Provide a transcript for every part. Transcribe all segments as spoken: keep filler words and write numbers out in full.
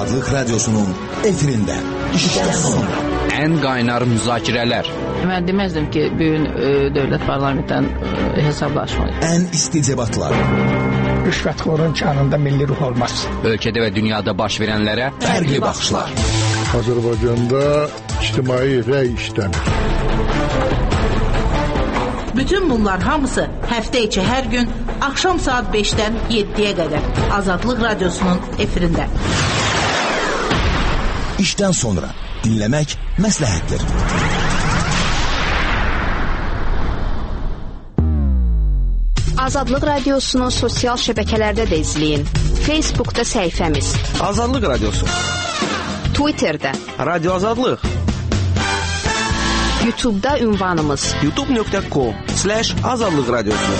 Azadlık Radyosu'nun efirinde. İşten sonra. En kaynar müzakireler. Ben demezdim ki bugün e, devlet parlamentten e, hesaplaşmayı. En isticebatlar. Rüşvetxorun kanında milli ruh olmaz. Ülkede ve dünyada baş verenlere farklı bakışlar. Azerbaycan'da ictimai rəy işlənir. Bütün bunlar hamısı həftə içi hər gün axşam saat beşdən yeddiyə qədər Azadlıq Radyosu'nun efirində. İşten sonra dinlemek məsləhətdir. Azadlıq Radyosu'nu sosial şəbəkələrdə də izləyin. Facebook'ta səhifəmiz Azadlıq Radyosu, Twitter'da Radyo Azadlıq, YouTube'da ünvanımız youtube nokta com slash azadlıq radyosu.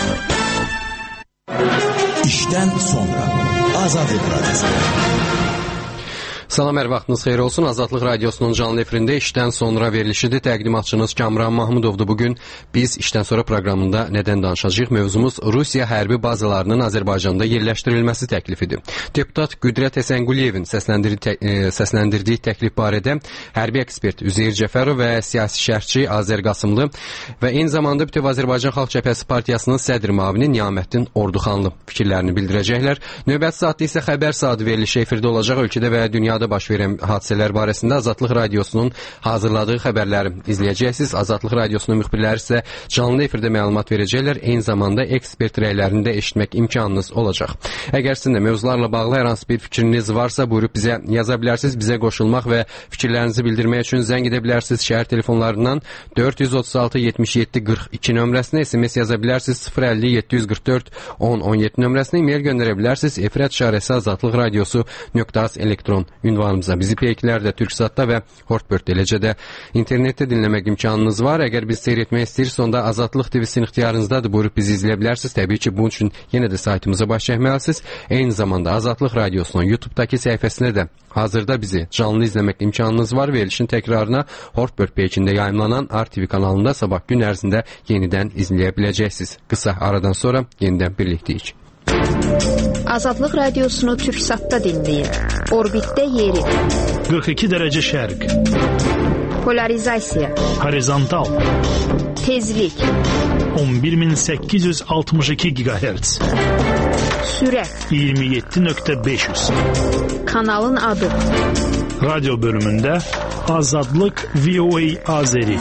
İşten sonra Azadlıq Radyosu. Salam, hər vaxtınız xeyir olsun. Azadlıq Radyosu'nun canlı efirində işdən sonra verilişidir. Təqdimatçınız Kamran Mahmudovdur. Bugün biz işdən sonra proqramında nədən danışacağıq? Mövzumuz Rusiya hərbi bazalarının Azərbaycanda yerləşdirilməsi təklifidir. Deputat Qüdrət Həsənguliyevin səsləndirdiyi, tə, e, səsləndirdiyi təklif barədə hərbi ekspert Üzeyir Cəfərov və siyasi şərhçi Azər Qasımlı və eyni zamanda Bütöv Azərbaycan Xalq Cəbhəsi Partiyasının sədr müavini Niyaməddin Orduxanlı fikirlərini bildirəcəklər. Növbəti saatda isə xəbər saatı verilişi efirdə olacaq. Ölkədə və dünyada baş verən hadisələr barəsində Azadlıq Radyosu'nun hazırladığı xəbərləri izləyəcəksiniz. Azadlıq Radyosu'nun müxbirləri isə canlı efirdə məlumat verəcəklər. Eyni zamanda ekspert rəylərini də eşitmək imkanınız olacaq. Əgər sizin də mövzularla bağlı hər hansı bir fikriniz varsa, buyurub bizə yaza bilərsiniz. Bizə qoşulmaq və fikirlərinizi bildirmək üçün zəng edə bilərsiniz. Şəhər telefonlarından dörd yüz otuz altı yetmiş yeddi qırx iki nömrəsinə, S M S yaza bilərsiniz. sıfır əlli yeddi yüz qırx dörd on on yeddi nömrəsinə e-mail göndərə bilərsiniz. Efirət işarəsi azadlıq radiosu nöqtə az elektron ünvanımıza. Bizi peyklərdə, Türksatda və Hortbörtdə, eləcə də internetdə dinləmək imkanınız var. Əgər biz seyr etmək istəyirsiniz, onda Azadlıq T V-sinin ixtiyarınızdadır. Buyurub bizi izləyə bilərsiniz. Təbii ki, bunun üçün yenə də saytımıza baş çəkməlisiniz. Eyni zamanda Azadlıq Radyosu'nun YouTube'dakı səhifəsində də hazırda bizi canlı izləmək imkanınız var. Verilişin təkrarına Hortbört peykində yayımlanan R T V kanalında sabah gün ərzində yenidən izləyə biləcəksiniz. Qısa aradan sonra yenidən birlikdəyik. Azadlıq Radyosu'nu Türksat'ta dinləyin. Orbitdə yeri. qırx iki dərəcə şərq. Polarizasiya. Horizontal. Tezlik. on bir min səkkiz yüz altmış iki gigahertz. Sürət. iyirmi yeddi nöqtə beş yüz. Kanalın adı. Radyo bölümündə Azadlıq V O A Azeri.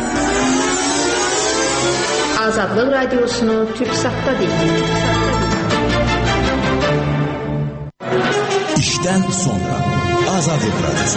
Azadlıq Radyosu'nu Türksat'ta dinləyin. İşten sonra Azadlıq Radyosu.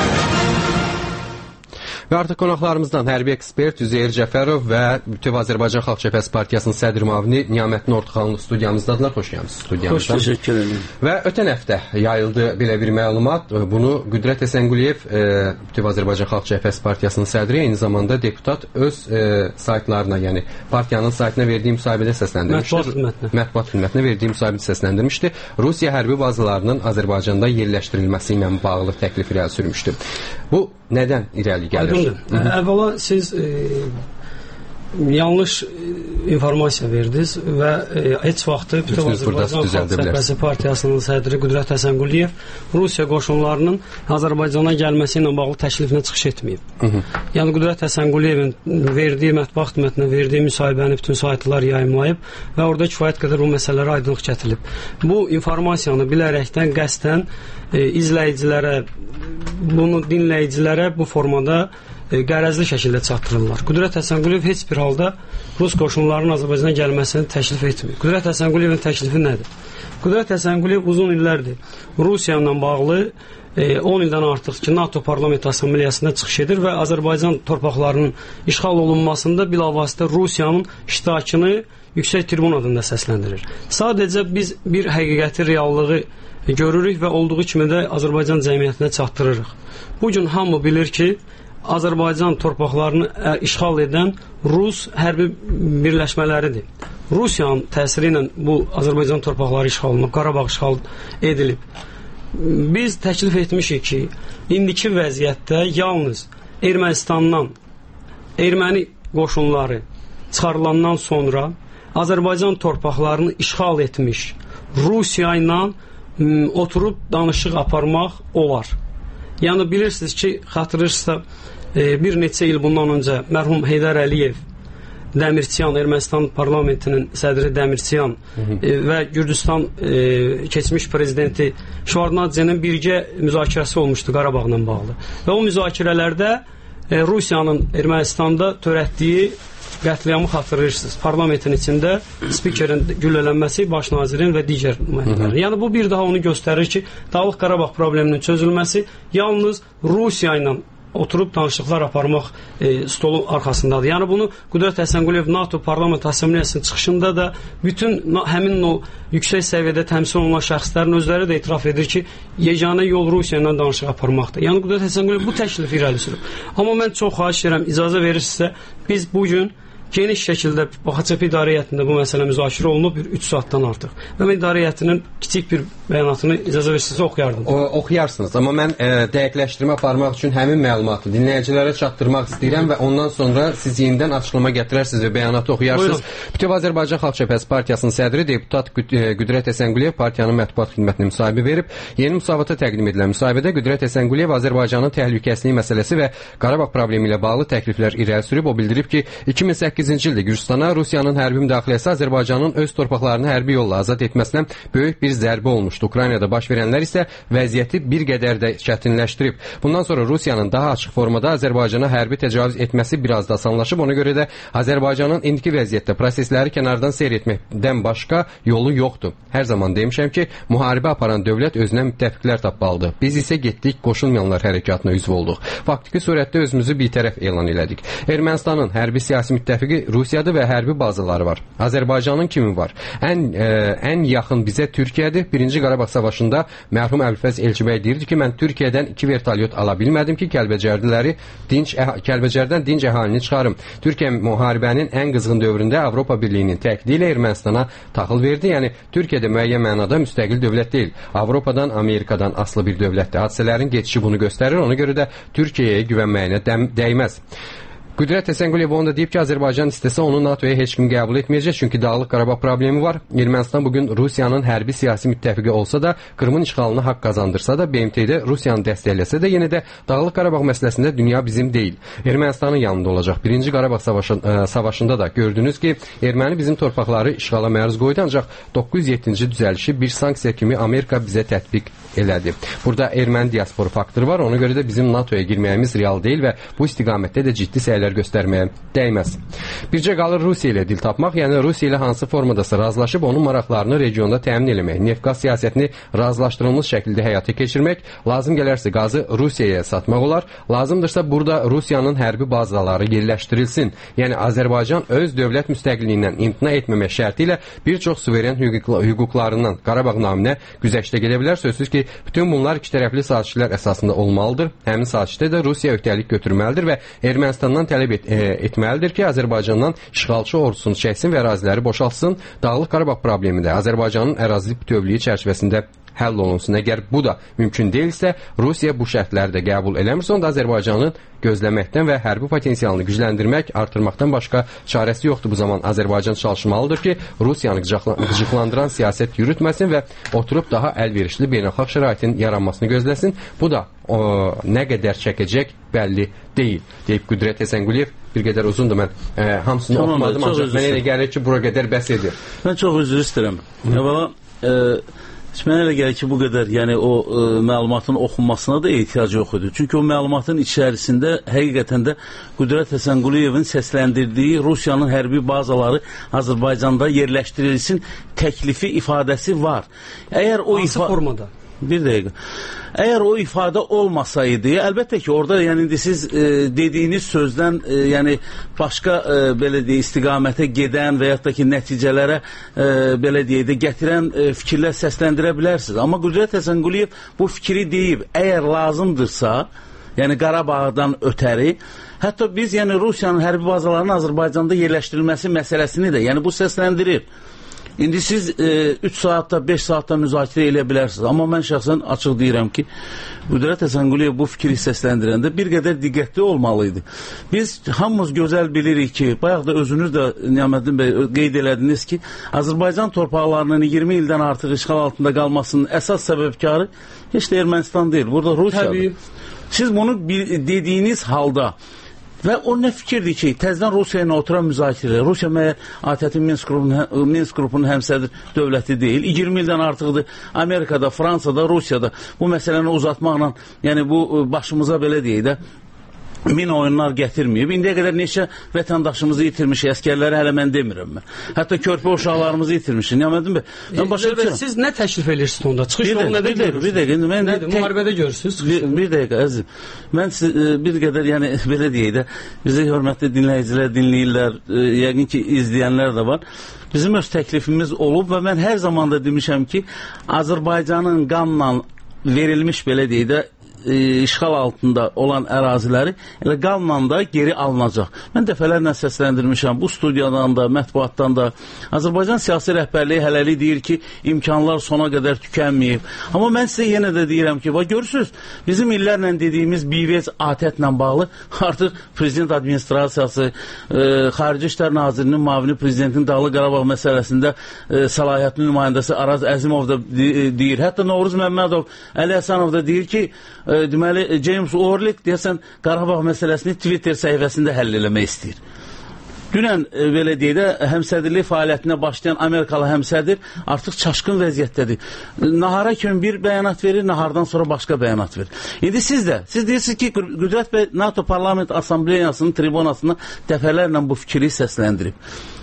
Və artıq qonaqlarımızdan hərbi ekspert Üzeyir Cəfərov və Bütöv Azərbaycan Xalq Cəbhəsi Partiyasının sədr müavini Niyaməddin Orduxanlı studiyamızdadılar. Xoş gəlmisiniz studiyamızdan. Xoş təşəkkür ederim. Və ötən həftə yayıldı belə bir məlumat. Bunu Qüdrət Həsənquliyev, e, Bütöv Azərbaycan Xalq Cəbhəsi Partiyasının sədri, eyni zamanda deputat öz e, saytlarına, yəni partiyanın saytına verdiyi müsahibədə səsləndirmişdi. Mətbuat xidmətinə. Mətbuat xidmətinə verdiyi müsahibədə səsləndirmişdi. Rusiya hərbi bazalarının Azərbaycanda yerləşdirilməsi ilə bağlı təklif irəli sürmüşdü. Bu nədən irəli gəlir? Əvvəla siz e, yanlış e, informasiya verdiniz və e, heç vaxtı Bütöv Azərbaycan Xalq Cəbhəsi Partiyasının sədri Qüdrət Həsənquliyev Rusiya qoşunlarının Azərbaycana gəlməsi ilə bağlı təkliflə çıxış etməyib. Hı -hı. Yəni Qüdrət Həsənquliyevin verdiyi mətbuat xidmətinə verdiyi müsahibəni bütün saytlar yayımlayıb və orada kifayət qədər bu məsələlərə aydınlıq gətirilib. Bu informasiyanı bilərəkdən, qəsdən e, izləyicilərə, bunu dinləyicilərə bu formada e, qərəzli şəkildə çatdırırlar. Qüdrət Həsənquliyev heç bir halda Rus qoşunlarının Azərbaycana gəlməsini təklif etmir. Qüdrət Həsənquliyevin təklifi nədir? Qüdrət Həsənquliyev uzun illərdir Rusiya ilə bağlı e, on ildən artıq ki, NATO Parlament Assambleyasında çıxış edir və Azərbaycan torpaqlarının işğal olunmasında bilavasitə Rusiyanın iştirakını yüksək tribun adında səsləndirir. Sadəcə biz bir həqiqəti, reallığı görürük və olduğu kimi də Azərbaycan cəmiyyətinə çatdırırıq. Bugün hamı bilir ki, Azərbaycan torpaqlarını işğal edən Rus hərbi birləşmələridir. Rusiyanın təsiri ilə bu Azərbaycan torpaqları işğal olunub, Qarabağ işğal edilib. Biz təklif etmişik ki, indiki vəziyyətdə yalnız Ermənistandan erməni qoşunları çıxarılandan sonra Azərbaycan torpaqlarını işğal etmiş Rusiya ilə oturub danışıq aparmaq olar. Yəni bilirsiniz ki, xatırlayırsınızsa e, bir neçə il bundan öncə mərhum Heydər Əliyev Dəmirçiyan, Ermənistan parlamentinin sədri Dəmirçiyan e, və Gürcüstan e, keçmiş prezidenti Şevardnadzenin birgə müzakirəsi olmuşdu Qarabağla bağlı. Və o müzakirələrdə e, Rusiyanın Ermənistanda törətdiyi qətliamı xatırlayırsınız. Parlamentin içində spikerin güllələnməsi, baş nazirin və digər nümayəndələrin. Yəni bu bir daha onu göstərir ki, Dağlıq Qarabağ probleminin çözülməsi yalnız Rusiya ilə oturub danışıqlar aparmaq e, stolun arxasındadır. Yəni bunu Qüdrət Həsənquliyev NATO Parlament Assambleyasının çıxışında da bütün həmin o yüksək səviyyədə təmsil olunan şəxslərin özləri də etiraf edir ki, yeganə yol Rusiya ilə danışıq aparmaqdır. Yəni Qüdrət Həsənquliyev bu təklifi irəli sürüb. Amma mən çox xahiş edirəm, icazə verirsinizsə, biz bugün geniş şəkildə B X C P idarə heyətində bu məsələ müzakirə olunub bir üç saatdan artıq. Və mən idarə heyətinin kiçik bir bəyanatını icazə verirsinizsə oxuyardım. O, oxuyarsınız, amma mən e, dəqiqləşdirmə aparmaq üçün həmin məlumatı dinləyicilərə çatdırmaq istəyirəm və ondan sonra siz yenidən açıqlama gətirərsiniz və bəyanatı oxuyarsınız. Bütöv Azərbaycan Xalq Cəbhəsi Partiyasının sədri deputat Qüdrət Həsənquliyev partiyanın mətbuat xidmətinə müsahibə verib. Yeni müsahibata təqdim edilən müsahibədə Qüdrət Həsənquliyev Azərbaycanın təhlükəsizliyi məsələsi və Qarabağ problemi ilə bağlı təkliflər irəli sürüb. O bildirib ki, iki min səkkizinci ildə Gürcüstana Rusiyanın hərbi müdaxiləsi Azərbaycanın öz torpaqlarını hərbi yolla azad etməsinə böyük bir zərbə olmuşdu. Ukraynada baş verənlər isə vəziyyəti bir qədər də çətinləşdirib. Bundan sonra Rusiyanın daha açıq formada Azərbaycana hərbi təcavüz etməsi biraz da asanlaşıb. Ona görə də Azərbaycanın indiki vəziyyətdə prosesləri kənardan seyr etməkdən başqa yolu yoxdur. Hər zaman demişəm ki, müharibə aparan dövlət özünə müttəfiqlər tapmalıdır. Biz isə getdik qoşulmayanlar hərəkatına üzv olduq. Faktiki surətdə özümüzü bitərəf elan elədik. Ermənistanın hərbi siyasi müttəfiqi Rusiyadır və hərbi bazaları var. Azərbaycanın kimi var? Ən, e, ən yaxın bizə Türkiyədir. Birinci Qarabağ savaşında mərhum Əbülfəz Elçibəy deyirdi ki, mən Türkiyədən iki vertolyot ala bilmədim ki, Kəlbəcərliləri dinc, Kəlbəcərdən dinc əhalini çıxarım. Türkiyə müharibənin ən qızğın dövründə Avropa Birliyinin təkidi ilə Ermənistana taxıl verdi. Yəni Türkiyədə müəyyən mənada müstəqil dövlət deyil. Avropadan, Amerikadan asılı bir dövlətdir. Hadisələrin keçişi bunu göstərir. Ona görə də Türkiyəyə güvənməyinə dəyməz. Qüdrət Həsənquliyev onu da deyib ki, Azərbaycan istəsə onu NATOya heç kim qəbul etməyəcək, çünki Dağlıq Qarabağ problemi var. Ermənistan bugün Rusiyanın hərbi siyasi müttəfiqi olsa da, Qırımın işğalına haqq qazandırsa da, B M T-də Rusiyanı dəstəkləsə də, yenə də Dağlıq Qarabağ məsələsində dünya bizim deyil. Ermənistanın yanında olacaq. Birinci Qarabağ savaşı, ə, savaşında da gördünüz ki, erməni bizim torpaqları işğala məruz qoydu, ancaq doqquz yüz yeddinci düzəlişi bir sanksiya kimi Amerika bizə tətbiq elədi. Burada erməni diasporu faktoru var, ona görə də bizim NATOya girməyimiz real deyil və bu istiqamətdə də ciddi səylər göstərməyə dəyməz. Bircə qalır Rusiya ilə dil tapmaq, yəni Rusiya ilə hansı formadasa razılaşıb onun maraqlarını regionda təmin eləmək, neft-qaz siyasətini razılaşdırılmış şəkildə həyata keçirmək, lazım gələrsə qazı Rusiyaya satmaq olar, lazımdırsa burada Rusiyanın hərbi bazaları yerləşdirilsin. Yəni Azərbaycan öz dövlət müstəqilliyindən imtina etməmək şərti ilə bir çox suveren hüquqlarından Qarabağ naminə güzəştə gedə bilər. Sözsüz ki, bütün bunlar iki tərəfli sazişlər əsasında olmalıdır. Həmin sazişdə də Rusiya öhdəlik götürməlidir və Ermənistandan tələb et, e, etməlidir ki, Azərbaycandan işğalçı ordusunu çəksin və əraziləri boşaltsın. Dağlıq Qarabağ problemi də Azərbaycanın ərazi bütövlüyü çərçivəsində həll olunsun. Əgər bu da mümkün deyilsə, Rusiya bu şərtləri də qəbul eləmirsə, onda Azərbaycanın gözləməkdən və hərbi potensialını gücləndirmək, artırmaqdan başqa çarəsi yoxdur. Bu zaman Azərbaycan çalışmalıdır ki, Rusiyanı qıcıqlandıran siyasət yürütməsin və oturub daha əlverişli beynəlxalq şəraitin yaranmasını gözləsin. Bu da o, nə qədər çəkəcək bəlli deyil, deyib Qüdrət Həsənquliyev. Bir qədər uzundur, mən e, hamısını tamam, oxumadım, ancaq mənə elə gəlir ki, bura qədər bəs edir. Mən çox üzr istəyirəm. Əvvəla, e, mənə elə gəlir ki, bu qədər, yəni o e, məlumatın oxunmasına da ehtiyac yox idi. Çünki o məlumatın içərisində həqiqətən də Qüdrət Həsənquliyevin səsləndirdiyi Rusiyanın hərbi bazaları Azərbaycanda yerləşdirilsin təklifi ifadəsi var. Əgər o ifa... formada? Bir dəqiqə. Əgər o ifadə olmasaydı, əlbəttə ki, orada yəni indi siz e, dediyiniz sözdən e, yəni başqa e, belə deyə istiqamətə gedən və yaxud da ki, nəticələrə e, belə deyə də gətirən e, fikirlər səsləndirə bilərsiniz. Amma Qüdrət Həsənquliyev bu fikri deyib, əgər lazımdırsa, yəni Qarabağdan ötəri, hətta biz yəni Rusiyanın hərbi bazalarının Azərbaycanda yerləşdirilməsi məsələsini də, yəni bu səsləndirir. İndi siz üç saatda, beş saatda müzakirə edə bilərsiniz. Amma mən şəxsən açıq deyirəm ki, Qüdrət Həsənquliyev bu fikri səsləndirəndə bir qədər diqqətli olmalıydı. Biz hamımız gözəl bilirik ki, bayaq da özünüz də Niyaməddin bəy qeyd elədiniz ki, Azərbaycan torpaqlarının iyirmi ildən artıq işğal altında qalmasının əsas səbəbkarı heç də Ermənistan deyil, burada Rusiyadır. Siz bunu dediyiniz halda və o nə fikirdir ki, təzdən Rusiya ilə oturan müzakirə, Rusiya məyər ATƏT-in Minsk qrupunun, Minsk qrupunun həmsədr dövləti deyil. iyirmi ildən artıqdır Amerikada, Fransada, Rusiyada bu məsələni uzatmaqla, yəni bu başımıza belə deyək də, min oyunlar gətirməyib. İndiyə qədər neçə vətəndaşımızı itirmişik, əskərləri hələ mən demirəm mən. Hətta körpə uşaqlarımızı itirmişik. Niyaməddin bəy, mən başa düşürəm. Siz nə təklif edirsiniz onda? Çıxış yolu nədə görürsünüz? Bir dəqiqə, mən nədir? Müharibədə görürsünüz? Bir, bir dəqiqə, əzizim. Mən siz, bir qədər, yəni belə deyək də, bizi hörmətli dinləyicilər dinləyirlər, yəqin ki, izləyənlər də var. Bizim öz təklifimiz olub və mən hər zaman da demişəm ki, Azərbaycanın qanla verilmiş belə deyək də, işğal altında olan əraziləri elə qanla da geri alınacaq. Mən dəfələrlə səsləndirmişəm bu studiyadan da, mətbuatdan da. Azərbaycan siyasi rəhbərliyi hələlik deyir ki, imkanlar sona qədər tükənməyib. Amma mən sizə yenə də deyirəm ki, bax görürsünüz, bizim illərlə dediyimiz BİVEZ ATƏT-lə bağlı artıq prezident administrasiyası, e, Xarici İşlər Nazirinin müavini prezidentin Dağlıq Qarabağ məsələsində e, səlahiyyətli nümayəndəsi Araz Əzimov da deyir. Hətta Novruz Məmmədov, Əli Həsənov da deyir ki, deməli, James Orlik deyəsən Qarabağ məsələsini Twitter səhifəsində həll eləmək istəyir. Dünən belə deyək də, həmsədirlik fəaliyyətinə başlayan Amerikalı həmsədir artıq çaşqın vəziyyətdədir. Nahara kimi bir bəyanat verir, nahardan sonra başqa bəyanat verir. İndi siz də, siz deyirsiniz ki, Qüdrət bəy NATO Parlament Assambleyasının tribunasına dəfələrlə bu fikri səsləndirib.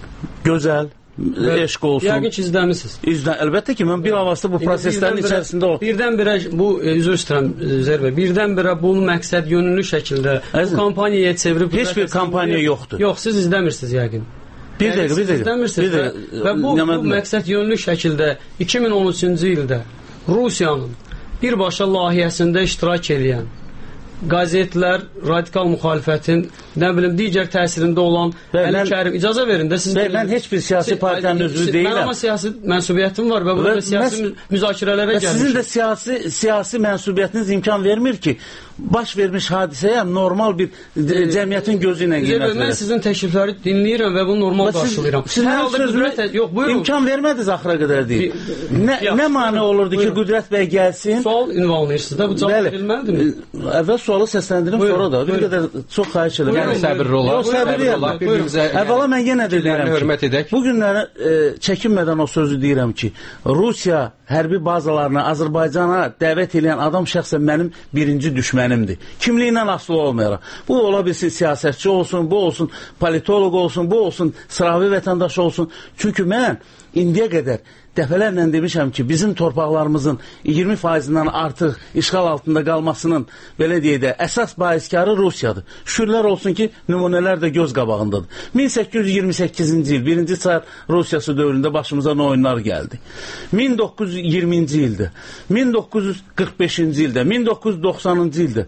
Gözəl, eşq olsun. Yəqin ki, izləmişsiniz. İzlə, əlbəttə ki, mən bir avazda bu proseslərin içərisində o. Birdən-birə, bu, üzr istəyirəm Zərbə, birdən-birə bu məqsəd yönlü şəkildə bu kampaniyaya çevirib... Heç bir kampaniya yoxdur. Yox, siz izləmirsiniz yəqin. Bir dəqiqə, bir dəqiqə. İzləmirsiniz və, və bu, bu məqsəd yönlü şəkildə iki min on üçüncü ildə Rusiyanın birbaşa layihəsində iştirak edən qazetlər, radikal müxalifətin, nə bilim, digər təsirində olan Əli Kərim, icazə verin də siz... Mən heç bir siyasi partiyanın üzvü deyiləm. Mən amma siyasi mənsubiyyətim var və burada siyasi müzakirələrə gəlmişim. Sizin də siyasi, siyasi mənsubiyyətiniz imkan vermir ki, baş vermiş hadisəyə normal bir cəmiyyətin gözü ilə qiymət verir. Mən sizin təklifləri dinləyirəm və bunu normal qarşılayıram. Siz mənim sözümü imkan vermədiniz axıra qədər deyil. Nə mane olurdu ki, Qüdrət bəy gəlsin? Sual ünvanlayırsınız da, bu cavab verilməlidir mi? Əvvəl sualı səsləndirim, sonra da. Bir qədər çox xahiş edirəm. Yəni səbirli olaq. Səbirli olaq. Əvvəla mən yenə də deyirəm ki, bu günləri çəkinmədən o sözü deyirəm ki, Rusiya hərbi bazalarına, Azərbaycana dəvət edən adam şəxsən mənim birinci düşmənimdir. Kimliyindən asılı olmayaraq. Bu ola bilsin siyasətçi olsun, bu olsun politoloq olsun, bu olsun sıravi vətəndaş olsun. Çünki mən indiyə qədər dəfələrlə demişəm ki, bizim torpaqlarımızın iyirmi faizindən artıq işğal altında qalmasının, belə deyək də, əsas baiskarı Rusiyadır. Şükürlər olsun ki, nümunələr də göz qabağındadır. min səkkiz yüz iyirmi səkkizinci il, birinci Çar Rusiyası dövründə başımıza nə oyunlar gəldi. min doqquz yüz iyirminci ildə, min doqquz yüz qırx beşinci ildə, min doqquz yüz doxsanıncı ildə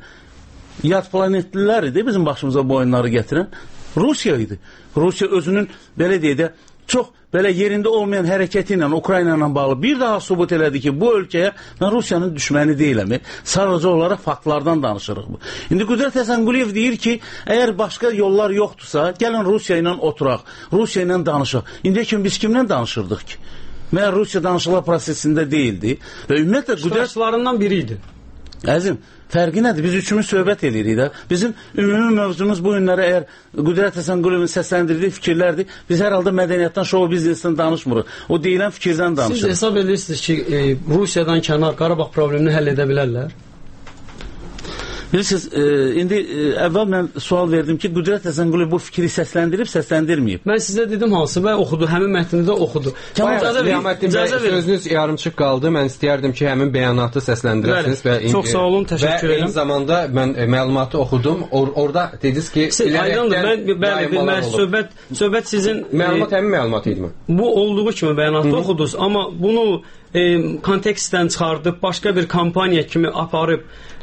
yad planetlilər idi bizim başımıza bu oyunları gətirən Rusiya idi. Rusiya özünün, belə deyək də, çox belə yerində olmayan hərəkəti ilə, Ukrayna ilə bağlı bir daha subut elədi ki, bu ölkəyə mən Rusiyanın düşməni deyiləm. Sadəcə olaraq faktlardan danışırıq bu. İndi Qüdrət Həsənquliyev deyir ki, əgər başqa yollar yoxdursa, gəlin Rusiya ilə oturaq, Rusiya ilə danışaq. İndi kim biz kimlə danışırdıq ki? Məyər Rusiya danışıqlar prosesində deyildi və ümumiyyətlə Qüdrət iştirakçılarından biri idi. Əzim, fərqi nədir? Biz üçümüz söhbət edirik də. Bizim ümumi mövzumuz bu günlərə əgər Qüdrət Həsənquliyevin səsləndirdiyi fikirlərdir, biz hər halda mədəniyyətdən, şou biznesdən danışmırıq. O deyilən fikirdən danışırıq. Siz hesab edirsiniz ki, e, Rusiyadan kənar Qarabağ problemini həll edə bilərlər? Bilirsiniz, e, indi e, əvvəl mən sual verdim ki, Qüdrət Həsənquliyev bu fikri səsləndirib, səsləndirməyib. Mən sizə dedim hansı və oxudu, həmin mətni də oxudu. Sözünüz yarımçıq qaldı. Mən istəyərdim ki, həmin bəyanatı səsləndirəsiniz. Bəli, çox sağ olun, təşəkkür edirəm. Və eyni zamanda mən e, məlumatı oxudum. Or orada dediniz ki, aydındır, mən bəli, bilməz, söhbət, söhbət sizin... Məlumat həmin məlumat idi mi? Bu olduğu kimi bəyanatı oxudunuz, amma bunu e, kontekstdən çıxardıb, başqa bir kampaniya kimi aparıb,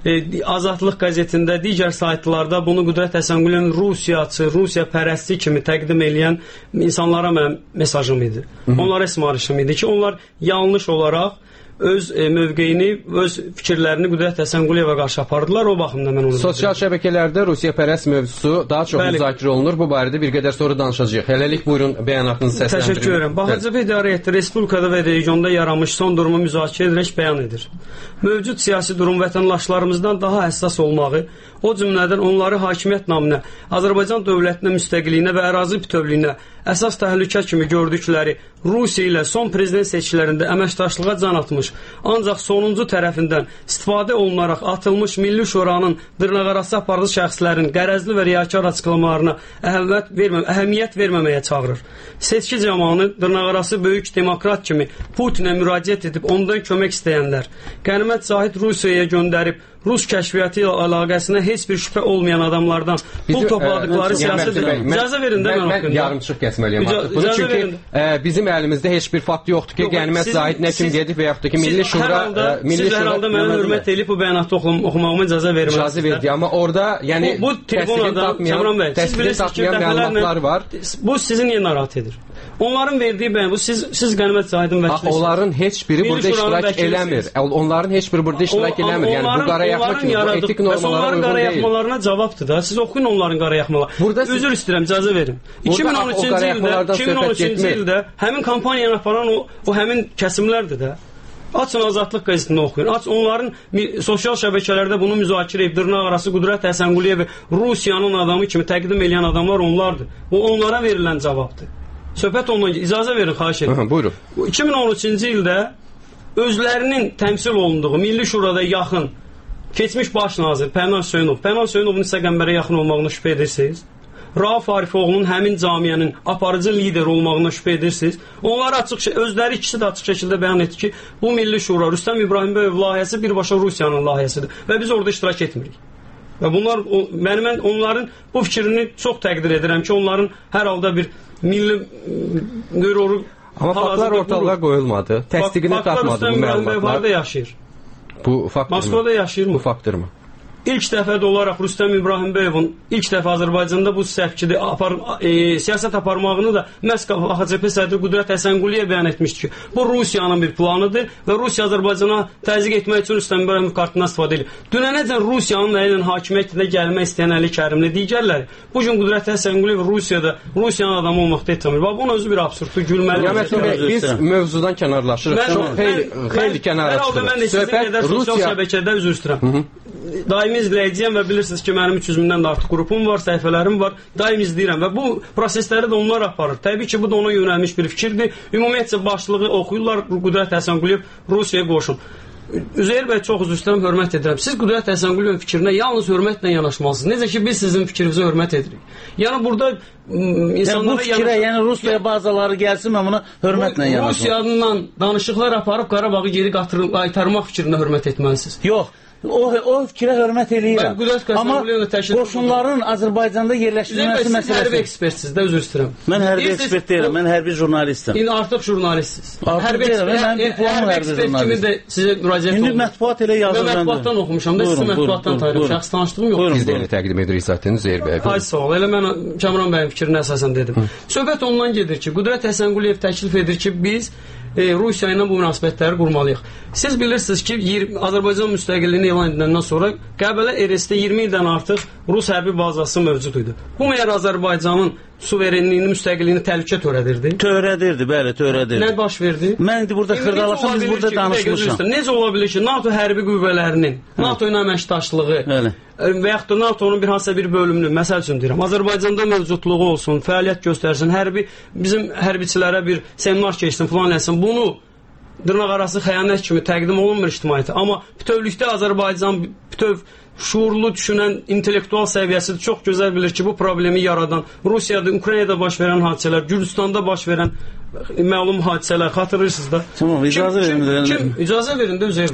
e, Azadlıq qəzetində, digər saytlarda bunu Qüdrət Həsənquliyevin Rusiyaçı, Rusiya pərəsti kimi təqdim edən insanlara mənim mesajım idi. Hı -hı. Onlara ismarışım idi ki, onlar yanlış olaraq öz e, mövqeyini, öz fikirlərini Qüdrət Həsənquliyevə qarşı apardılar. O baxımdan mən onu Sosial şəbəkələrdə Rusiya pərəst mövzusu daha çox Bəli. müzakirə olunur. Bu barədə bir qədər sonra danışacağıq. Hələlik buyurun bəyanatınızı səsləndirin. Təşəkkür edirəm. Bax C H P İdarə Heyəti Respublikada və regionda yaranmış son durumu müzakirə edərək bəyan edir. Mövcud siyasi durum vətəndaşlarımızdan daha həssas olmağı, o cümlədən onları hakimiyyət naminə, Azərbaycan dövlətinə müstəqilliyinə və ərazi bütövlüyünə əsas təhlükə kimi gördükləri Rusiya ilə son prezident seçkilərində əməkdaşlığa can atmış, ancaq sonuncu tərəfindən istifadə olunaraq atılmış Milli Şuranın dırnaqarası aparıcı şəxslərin qərəzli və riyakar açıqlamalarına əhəmiyyət, vermə əhəmiyyət verməməyə çağırır. Seçki zamanı dırnaqarası böyük demokrat kimi Putinə müraciət edib ondan kömək istəyənlər, qənimət Zahid Rusiyaya göndərib Rus kəşfiyyatı ilə əlaqəsinə heç bir şübhə olmayan adamlardan pul topladıkları siyasət edir. İcazə verin də mən oxuyum. Mən yarımçıq kəsməliyəm artıq bunu, çünki ə, bizim əlimizdə heç bir fakt yoxdur ki, qənimət Zahid nə kim gedib və yaxud da ki, Milli Şura... Siz hər halda mənə hörmət edib bu bəyanatı oxumağıma icazə verməsiniz. İcazə verdi, amma orada yəni təsdiqini tapmayan, təsdiqini tapmayan məlumatlar var. Bu sizi niyə narahat edir? Onların verdiyi bəyan, bu siz, siz qənimət Zahidin vəkilisi. Onların heç biri burada iştirak eləmir. Onların heç biri burada iştirak eləmir. Yəni bu qara yaxma kimi, bu etik normalara uyğun deyil. Qara yaxmalarına cavabdır da. Siz oxuyun onların qara yaxmaları. Üzr istəyirəm, icazə verin. iki min on üçüncü ildə, iki min on üçüncü ildə həmin kampaniyanı aparan o, o həmin kəsimlərdir də. Açın Azadlıq qəzetini oxuyun. Aç onların sosial şəbəkələrdə bunu müzakirə edib dırnaqarası Qüdrət Həsənquliyevi Rusiyanın adamı kimi təqdim edən adamlar onlardır. Bu onlara verilən cavabdır. Söhbət ondan, icazə verin, xahiş edirəm. Buyurun. iki min on üçüncü ildə özlərinin təmsil olunduğu Milli Şurada yaxın keçmiş baş nazir Pənah Söyünov, Pənah Söyünovun isə Qəmbərə yaxın olmağına şübhə edirsiniz. Rauf Arifoğlu'nun həmin camiyyənin aparıcı lider olmağına şübhə edirsiniz. Onlar açıq, özləri ikisi də açıq şəkildə bəyan etdi ki, bu Milli Şura, Rüstəm İbrahimbəyov layihəsi birbaşa Rusiyanın layihəsidir və biz orada iştirak etmirik. Və bunlar, mən, mən onların bu fikrini çox təqdir edirəm ki, onların hər halda bir milli qüruru... Amma faktlar ortalığa qoyulmadı. Təsdiqini tapmadı bu məlumatlar. Harada yaşayır? Bu faktdır mı? Moskvada yaşayır mı? Bu faktdır mı? İlk dəfədə olaraq Rüstəm İbrahimbəyovun ilk dəfə Azərbaycanda bu səfkide apar, e, siyasət aparmağını da məhz A X C P sədri Qüdrət Həsənquliyev bəyan etmişdir ki, bu Rusiyanın bir planıdır və Rusiya Azərbaycana təzyiq etmək üçün Rüstəm İbrahimov kartından istifadə edir. Dünənəcən Rusiyanın əli ilə hakimiyyətdə gəlmək istəyən Əli Kərimli digərləri bu gün Qüdrət Həsənquliyev Rusiyada Rusiyanın adamı olmaqda etmir. Bax, bunun özü bir absurddur, gülməli. Yəni, biz mövzudan kənarlaşırıq. Çox xeyli, xeyli kənara çıxırıq. Mən də sizin qədər sosial şəbəkədə üzr istəyirəm. Daimi izləyiciyəm və bilirsiniz ki, mənim üç yüz mindən də artıq qrupum var, səhifələrim var, daim izləyirəm və bu prosesləri də onlar aparır. Təbii ki, bu da ona yönəlmiş bir fikirdir. Ümumiyyətcə başlığı oxuyurlar, Qüdrət Həsənquliyev Rusiyaya qoşun. Üzeyir bəy, çox üzr istəyirəm, hörmət edirəm. Siz Qüdrət Həsənquliyevin fikrinə yalnız hörmətlə yanaşmalısınız. Necə ki, biz sizin fikrinizə hörmət edirik. Yəni, burada insanlara... Yəni, bu fikrə, yəni Rusiya bazaları gəlsin, mən buna hörmətlə yanaşmalısınız. Rusiyandan danışıqlar aparıb Qarabağı geri qaytarmaq fikrinə hörmət etməlisiniz. Yox. O, o fikrə hörmət eləyirəm. Amma qoşunların Azərbaycanda yerləşdirilməsi məsələsi... Hərbi ekspertsiz də, üzr istəyirəm. Mən hərbi ekspert deyirəm, mən hərbi jurnalistəm. İndi artıq jurnalistsiz. Artıq deyirəm, mən diplomum hərbi jurnalist. Sizə müraciət olunur. İndi mətbuat elə yazır məndə. Mən mətbuatdan oxumuşam da, sizi mətbuatdan tanıyırım. Şəxs tanışdığım yox. Biz də elə təqdim edirik zaten, Üzeyir bəy. Ay sağ ol, elə mən Kəmran bəyin fikrini əsasən dedim. Söhbət ondan gedir ki, Qüdrət Həsənquliyev təklif edir ki, biz E, Rusiya ilə bu münasibətləri qurmalıyıq. Siz bilirsiniz ki, Azərbaycan müstəqilliyini elan edəndən sonra Qəbələ Eresdə iyirmi ildən artıq Rus hərbi bazası mövcud idi. Bu məyər Azərbaycanın suverenliyini, müstəqilliyini təhlükə törədirdi? Törədirdi, bəli, törədirdi. Nə baş verdi? Mən indi burada xırdalasam, biz burada danışmışam. Necə ola bilir ki, NATO hərbi qüvvələrinin, NATO ilə əməkdaşlığı və yaxud da NATO'nun bir hansısa bir bölümünü, məsəl üçün deyirəm, Azərbaycanda mövcudluğu olsun, fəaliyyət göstərsin, hərbi, bizim hərbiçilərə bir seminar keçsin, falan eləsin. Bunu dırnaqarası xəyanət kimi təqdim olunmur ictimaiyyətə. Amma bütövlükdə Azərbaycan bütöv şuurlu düşünən intellektual səviyyəsi çox gözəl bilir ki, bu problemi yaradan Rusiyada, Ukraynada baş verən hadisələr, Gürcüstanda baş verən məlum hadisələr, xatırlayırsınız da. Tamam, icazə verin. Kim? İcazə verin də Üzeyir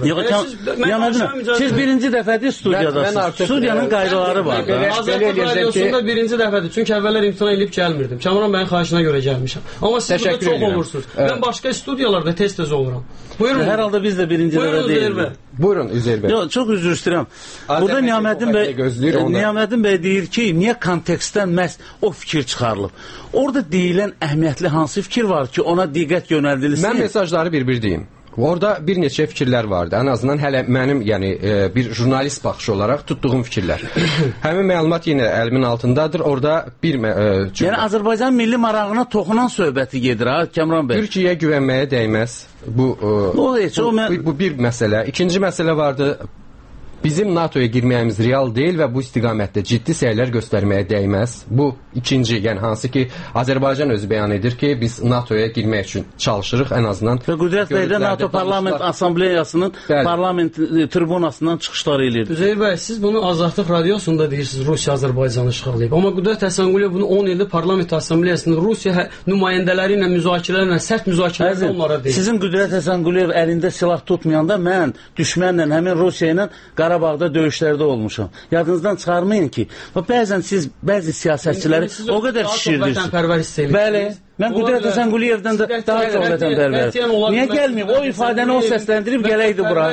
bəy. Siz birinci dəfədir studiyadasınız. Studiyanın qaydaları var. Azadlıq radiosunda birinci dəfədir. Çünki əvvəllər imtina edib gəlmirdim. Kəmran bəyin xahişinə görə gəlmişəm. Amma siz burada çox olursunuz. Mən başqa studiyalarda tez-tez oluram. Buyurun. Hər halda biz də birinci dəfə deyilik. Buyurun Üzeyir bəy. Yox, çox üzr istəyirəm. burada Niyaməddin bəy Niyaməddin bəy deyir ki, niyə kontekstdən məhz o fikir çıxarılıb? Orada deyilən əhəmiyyətli hansı fikir var ki, ona diqqət yönəldilsin? Mən mesajları bir-bir deyim. Orada bir neçə fikirlər vardı. Ən azından hələ mənim, yəni e, bir jurnalist baxışı olaraq tutduğum fikirlər. Həmin məlumat yenə əlimin altındadır. Orada bir e, cümlə. Yəni Azərbaycan milli marağına toxunan söhbəti gedir ha, Kəmran bəy. Türkiyəyə güvənməyə dəyməz. Bu e, o heç, bu, o mən... bu, bu bir məsələ. İkinci məsələ vardı. Bizim NATO'ya girməyimiz real deyil və bu istiqamətdə ciddi səylər göstərməyə dəyməz. Bu ikinci, yəni hansı ki Azərbaycan özü bəyan edir ki, biz NATO'ya girmək üçün çalışırıq ən azından. Və Qüdrət bəy də NATO Parlament Assambleyasının parlament tribunasından çıxışlar eləyir. Üzeyir bəy, siz bunu Azadlıq Radiosunda deyirsiniz, Rusiya Azərbaycanı işğal edib. Amma Qüdrət Həsənquliyev bunu on ildir Parlament Assambleyasının Rusiya nümayəndələri ilə müzakirələrlə, sərt müzakirələrlə onlara deyir. Sizin Qüdrət Həsənquliyev əlində silah tutmayanda mən düşmənlə, həmin Rusiya ilə Qarabağda döyüşlərdə olmuşam. Yadınızdan çıxarmayın ki, bəzən siz bəzi siyasətçiləri o qədər şişirdirsiniz. Bəli, mən Qüdrət Həsənquliyevdən də daha çox vətənpərvərəm. Niyə gəlməyib? O ifadəni o səsləndirib gələydi bura.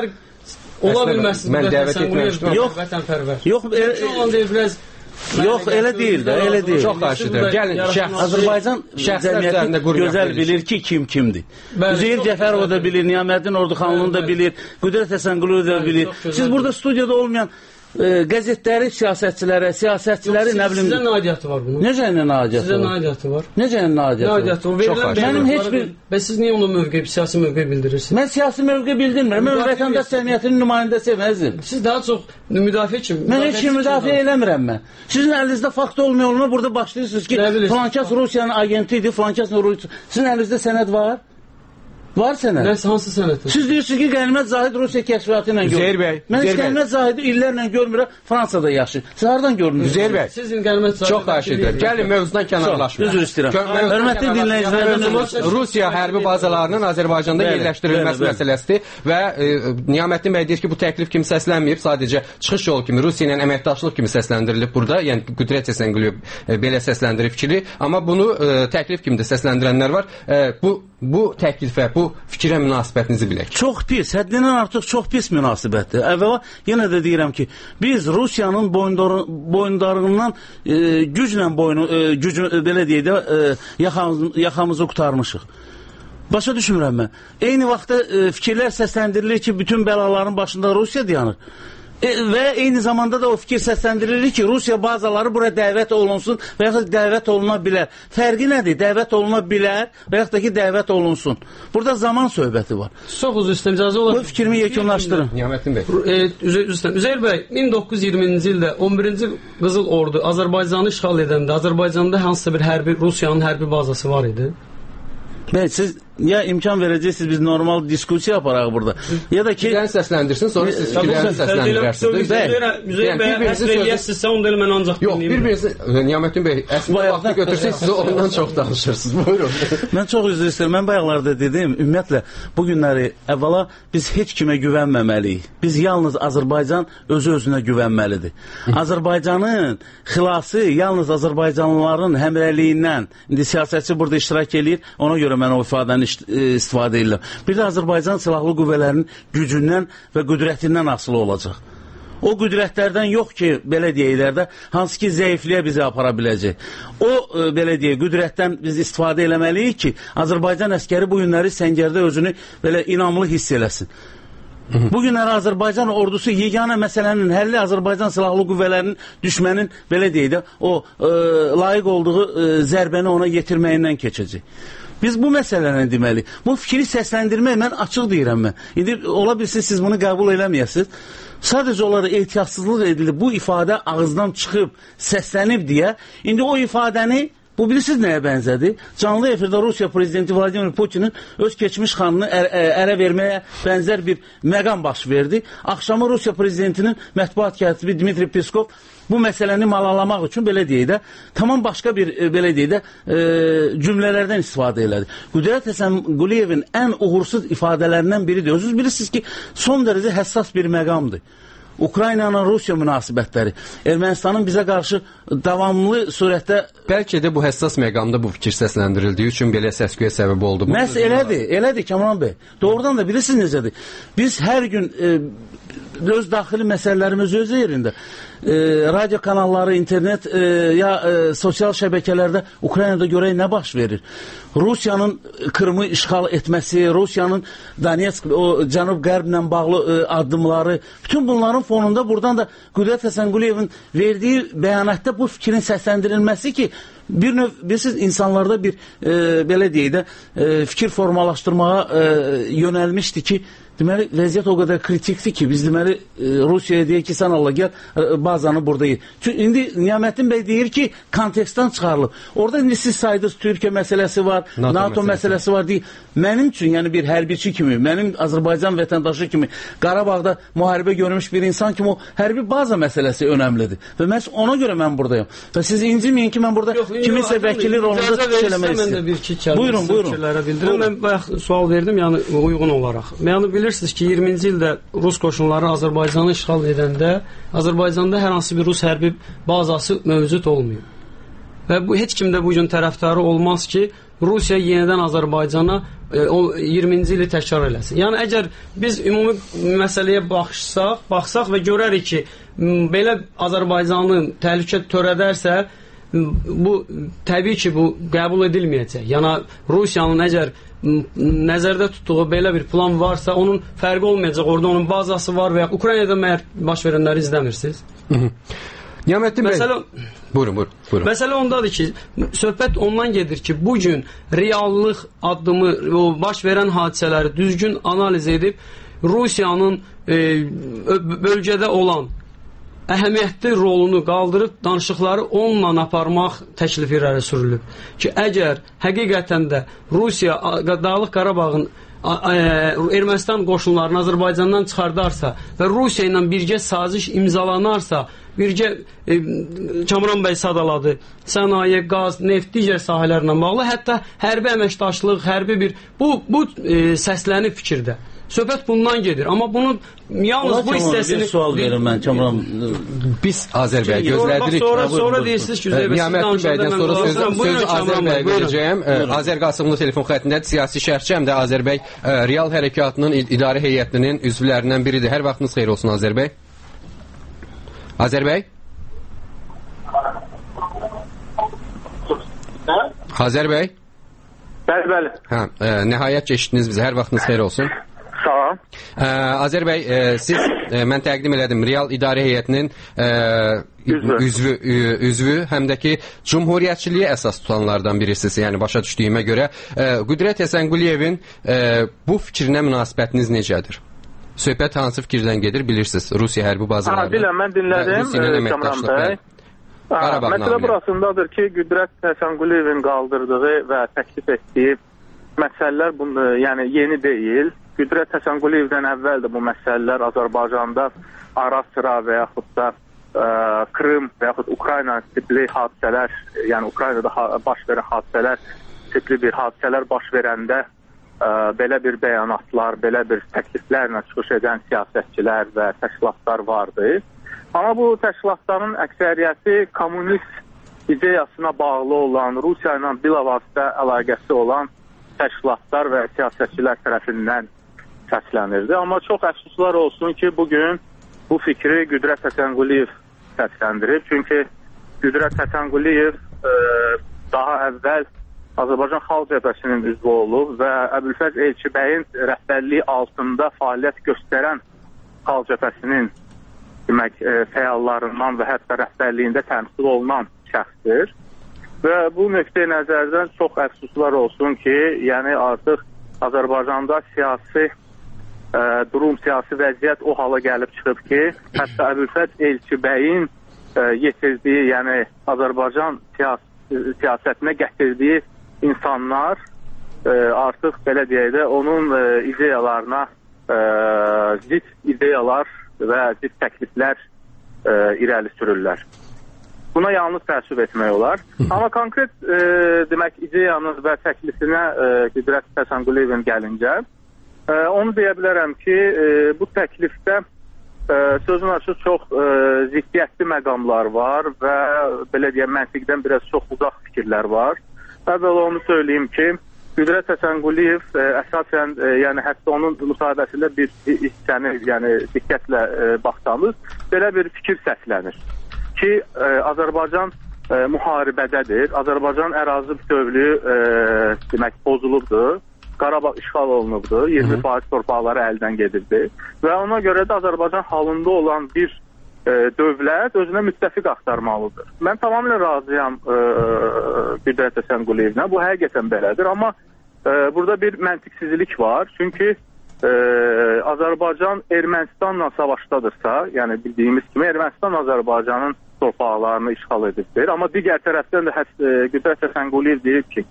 Ola bilməzsiniz. Mən dəvət etməmişdim. Yox, vətənpərvər. Yox, biraz Yox, elə deyil də, elə deyil. Çox qarşıdır. Gəlin, Azərbaycan cəmiyyəti gözəl bilir ki, kim kimdir. Üzeyir Cəfərov da bilir, Niyaməddin Orduxanlı da bilir, Qüdrət Həsənquliyev da bilir. Siz burada studiyada olmayan e, qəzetləri siyasətçilərə, siyasətçiləri nə bilim... Sizə nə aidiyyatı var bunun? Necə nə aidiyyatı var? Sizə nə aidiyyatı var? Necə nə aidiyyatı var? Çox qarşı. Mənim heç bir... Və siz niyə ona mövqe, siyasi mövqe bildirirsiniz? Mən siyasi mövqe bildirmirəm. Mən vətəndaş cəmiyyətinin nümayəndəsi əvəzim. Siz daha çox müdafiə kimi... Mən heç kimi müdafiə eləmirəm mən. Sizin əlinizdə fakt olmayanına burada başlayırsınız ki, flankəs Rusiyanın agenti idi, flankəs Rusiya... Sizin əlinizdə sənəd var? Var sənəd. Nəsə, hansı sənəd? Siz deyirsiniz ki, Qənimət Zahid Rusiya kəşfiyyatı ilə görür. Üzeyir bəy. Mən Qənimət Zahidi illərlə görmürəm, Fransada yaşayır. Siz hardan görmürsünüz? Üzeyir bəy. Sizin Qənimət Zahid... Çox qarşıdır. Gəlin mövzudan kənarlaşmayın. Üzr istəyirəm. Hörmətli dinləyicilərimiz, Rusiya hərbi bazalarının Azərbaycanda yerləşdirilməsi məsələsidir və e, Niyaməddin bəy deyir ki, bu təklif kimi səslənməyib, sadəcə çıxış yolu kimi Rusiya ilə əməkdaşlıq kimi səsləndirilib burada. Yəni Qüdrət Həsənquliyev e, belə səsləndirib fikri, amma bunu e, təklif kimi də səsləndirənlər var. E, bu bu təklifə, bu fikrə münasibətinizi bilək. Çox pis, həddindən artıq çox pis münasibətdir. Əvvəla yenə də deyirəm ki, biz Rusiyanın boyundarlığından e, güclə boynu, e, gücü, e, belə deyək də, e, yaxamız, yaxamızı qurtarmışıq. Başa düşmürəm mən. Eyni vaxtda e, fikirlər səsləndirilir ki, bütün bəlaların başında Rusiya dayanır. E, və eyni zamanda da o fikir səsləndirilir ki, Rusiya bazaları bura dəvət olunsun və yaxud dəvət oluna bilər. Fərqi nədir? Dəvət oluna bilər və yaxud da ki, dəvət olunsun. Burada zaman söhbəti var. Çox uzun istəyəm, icazə olar. Bu fikrimi yekunlaşdırın. Niyaməddin bəy. E, Üzeyir, Üzeyir bəy, min doqquz yüz iyirminci ildə on birinci Qızıl Ordu Azərbaycanı işğal edəndə Azərbaycanda hansısa bir hərbi, Rusiyanın hərbi bazası var idi? Bəli, siz ya imkan verəcəksiniz, biz normal diskusiya aparaq burada. Ya da ki... Fikirlərini səsləndirsin, sonra siz fikirlərini səsləndirərsiniz. Müzeyir bəy, əsr eləyəsizsə, onda elə mən ancaq dinləyim. Yox, bir-birinizi, Niyaməddin bəy, əslində vaxtı götürsək, siz ondan çox danışırsınız. Buyurun. Mən çox üzr istəyirəm. Mən bayaqlarda dedim, ümumiyyətlə, bu günləri əvvəla biz heç kimə güvənməməliyik. Biz yalnız Azərbaycan özü-özünə güvənməlidir. Azərbaycanın xilası yalnız Azərbaycanlıların həmrəyliyindən, indi siyasətçi burada iştirak eləyir, ona görə mən o ifadəni istifadə edirəm. Bir də Azərbaycan silahlı qüvvələrinin gücündən və qüdrətindən asılı olacaq. O qüdrətlərdən yox ki, belə deyəklərdə, hansı ki, zəifliyə bizi apara biləcək. O, belə deyək, qüdrətdən biz istifadə eləməliyik ki, Azərbaycan əskəri bu günləri səngərdə özünü belə inamlı hiss eləsin. Bu günləri Azərbaycan ordusu yeganə məsələnin həlli Azərbaycan silahlı qüvvələrinin düşmənin, belə deyək də, o e, layiq olduğu e, zərbəni ona yetirməyindən keçəcək. Biz bu məsələni deməli, bu fikri səsləndirmək mən açıq deyirəm mən. İndi ola bilsin siz bunu qəbul eləməyəsiniz. Sadəcə onlara ehtiyatsızlıq edildi. Bu ifadə ağızdan çıxıb, səslənib deyə. İndi o ifadəni, bu bilirsiniz nəyə bənzədir? Canlı efirdə Rusiya prezidenti Vladimir Putinin öz keçmiş xanını ər, ərə verməyə bənzər bir məqam baş verdi. Axşamı Rusiya prezidentinin mətbuat katibi Dmitri Peskov bu məsələni malalamaq üçün, belə deyək də, tamam başqa bir, belə deyək də, e, cümlələrdən istifadə elədi. Qüdrət Həsənquliyevin ən uğursuz ifadələrindən biridir. Özünüz bilirsiniz ki, son dərəcə həssas bir məqamdır. Ukraynanın Rusiya münasibətləri, Ermənistanın bizə qarşı davamlı surətdə... Bəlkə də bu həssas məqamda bu fikir səsləndirildiyi üçün belə səs-küyə səbəb oldu. Məhz elədir, elədir Kamran bəy. Doğrudan da bilirsiniz necədir? Biz hər gün e, öz daxili məsələlərimiz öz yerində e, radio kanalları, internet e, ya e, sosial şəbəkələrdə Ukraynada görək nə baş verir? Rusiyanın Krımı işğal etməsi, Rusiyanın Donetsk, o cənub-qərblə bağlı e, addımları, bütün bunların fonunda buradan da Qüdrət Həsənquliyevin verdiyi bəyanatda bu fikrin səsləndirilməsi ki, bir növ, bilirsiniz, insanlarda bir e, belə deyək də e, fikir formalaşdırmağa e, yönəlmişdi ki, deməli, vəziyyət o qədər kritikdir ki, biz deməli Rusiyaya deyək ki, sən Allah gəl, bazanı burada yer. Çünki indi Niyaməddin bəy deyir ki, kontekstdən çıxarılıb. Orada indi siz saydınız Türkiyə məsələsi var, NATO, NATO məsələsi. məsələsi var deyil. Mənim üçün, yəni bir hərbiçi kimi, mənim Azərbaycan vətəndaşı kimi, Qarabağda müharibə görmüş bir insan kimi o hərbi baza məsələsi önəmlidir. Və məhz ona görə mən buradayım. Və siz inciməyin ki, mən burada yox, kiminsə vəkili rolunda söyləmək istəyirəm. Buyurun, buyurun. Mən bayaq sual verdim, yəni uyğun olaraq. Yəni bilirsiniz ki, iyirminci ildə Rus qoşunları Azərbaycanı işğal edəndə Azərbaycanda hər hansı bir Rus hərbi bazası mövcud olmuyor. Və bu heç kimdə bu gün tərəfdarı olmaz ki, Rusiya yenidən Azərbaycana e, o iyirminci ili təkrar eləsin. Yəni əgər biz ümumi məsələyə baxsaq, baxsaq və görərik ki, belə Azərbaycanı təhlükə törədərsə, bu təbii ki, bu qəbul edilməyəcək. Yəni Rusiyanın əgər nəzərdə tutduğu belə bir plan varsa, onun fərqi olmayacaq. Orada onun bazası var və ya Ukraynada məyər baş verənləri izləmirsiniz? Niyaməddin bəy. Məsələ... Buyurun, buyurun, buyurun. Məsələ ondadır ki, söhbət ondan gedir ki, bugün reallıq addımı, o baş verən hadisələri düzgün analiz edib, Rusiyanın e, bölgədə olan əhəmiyyətli rolunu qaldırıb danışıqları onunla aparmaq təklifi irəli sürülüb. Ki, əgər həqiqətən də Rusiya Dağlıq Qarabağın Ermənistan qoşunlarını Azərbaycandan çıxardarsa və Rusiya ilə birgə saziş imzalanarsa, birgə e, Kamran bəy sadaladı, sənaye, qaz, neft, digər sahələrlə bağlı, hətta hərbi əməkdaşlıq, hərbi bir bu, bu e, səslənib fikirdə. Söhbət bundan gedir. Amma bunu yalnız Ola, bu hissəsini... Bir sual verim mən, Kamran. Biz Azərbəyə gözlədirik. Sonra, sonra deyirsiniz ki, Niyaməddin bəydən sonra sözü, sözü Azərbəyə verəcəyəm. Azər Qasımlı telefon xəttindədir. Siyasi şərhçi, həm də Azərbəy Real Hərəkatının idarə heyətinin üzvlərindən biridir. Hər vaxtınız xeyir olsun, Azərbəy. Azərbəy? Azərbəy? Bəli, bəli. Hə, e, nəhayət eşitdiniz bizə. Hər vaxtınız xeyir olsun. Sağ olun. Azər bəy, e, siz e, mən təqdim elədim Real İdarə Heyətinin e, üzvü. Üzvü, üzvü, həm də ki cümhuriyyətçiliyə əsas tutanlardan birisiniz. Yəni başa düşdüyümə görə e, Qüdrət Həsənquliyevin e, bu fikrinə münasibətiniz necədir? Söhbət hansı fikirdən gedir bilirsiniz? Rusiya hərbi bazalarına. Ha, biləm, mən dinlədim Kamran bəy. Məsələ burasındadır ki, Qüdrət Həsənquliyevin qaldırdığı və təklif etdiyi məsələlər bunu, yəni yeni deyil. Qüdrət Həsənquliyevdən əvvəl də bu məsələlər Azərbaycanda ara-sıra və yaxud da ə, Krım və yaxud Ukrayna tipli hadisələr, yəni Ukraynada baş verən hadisələr, tipli bir hadisələr baş verəndə ə, belə bir bəyanatlar, belə bir təkliflərlə çıxış edən siyasətçilər və təşkilatlar vardı. Amma bu təşkilatların əksəriyyəti kommunist ideyasına bağlı olan, Rusiya ilə bilavasitə əlaqəsi olan təşkilatlar və siyasətçilər tərəfindən səslənirdi. Amma çox əfsuslar olsun ki, bugün bu fikri Qüdrət Həsənquliyev səsləndirib. Çünki Qüdrət Həsənquliyev e, daha əvvəl Azərbaycan Xalq Cəbhəsinin üzvü olub və Əbülfəz Elçibəyin rəhbərliyi altında fəaliyyət göstərən Xalq Cəbhəsinin demək, e, fəallarından və hətta rəhbərliyində təmsil olunan şəxsdir. Və bu nöqteyi nəzərdən çox əfsuslar olsun ki, yəni artıq Azərbaycanda siyasi ə, durum, siyasi vəziyyət o hala gəlib çıxıb ki, hətta Əbülfəz Elçibəyin ə, yetirdiyi, yəni Azərbaycan siyas siyasətinə gətirdiyi insanlar ə, artıq belə deyək də onun ə, ideyalarına ə, zid ideyalar və zid təkliflər ə, irəli sürürlər. Buna yalnız təəssüf etmək olar. Amma konkret e, demək ideyanın və təklifinə e, Qüdrət Həsənquliyevin gəlincə, e, onu deyə bilərəm ki, e, bu təklifdə e, sözün açıq çox e, ziddiyyətli məqamlar var və belə deyək, məntiqdən biraz çox uzaq fikirlər var. Əvvəla onu söyləyim ki, Qüdrət Həsənquliyev e, əsasən, e, yəni hətta onun müsahibəsində bir hissəni, yəni diqqətlə e, baxsanız, belə bir fikir səslənir ki, e, Azərbaycan e, müharibədədir, Azərbaycan ərazi bütövlüyü e, demək pozulubdur, Qarabağ işğal olunubdur, iyirmi faiz torpaqları əldən gedirdi və ona görə də Azərbaycan halında olan bir e, dövlət özünə müttəfiq axtarmalıdır. Mən tamamilə razıyam e, Qüdrət Həsənquliyevlə, bu həqiqətən belədir, amma e, burada bir məntiqsizlik var, çünki e, Azərbaycan Ermənistanla savaşdadırsa, yəni bildiyimiz kimi Ermənistan Azərbaycanın torpaqlarını işğal edibdir, amma digər tərəfdən də e, Qüdrət Həsənquliyev deyib ki,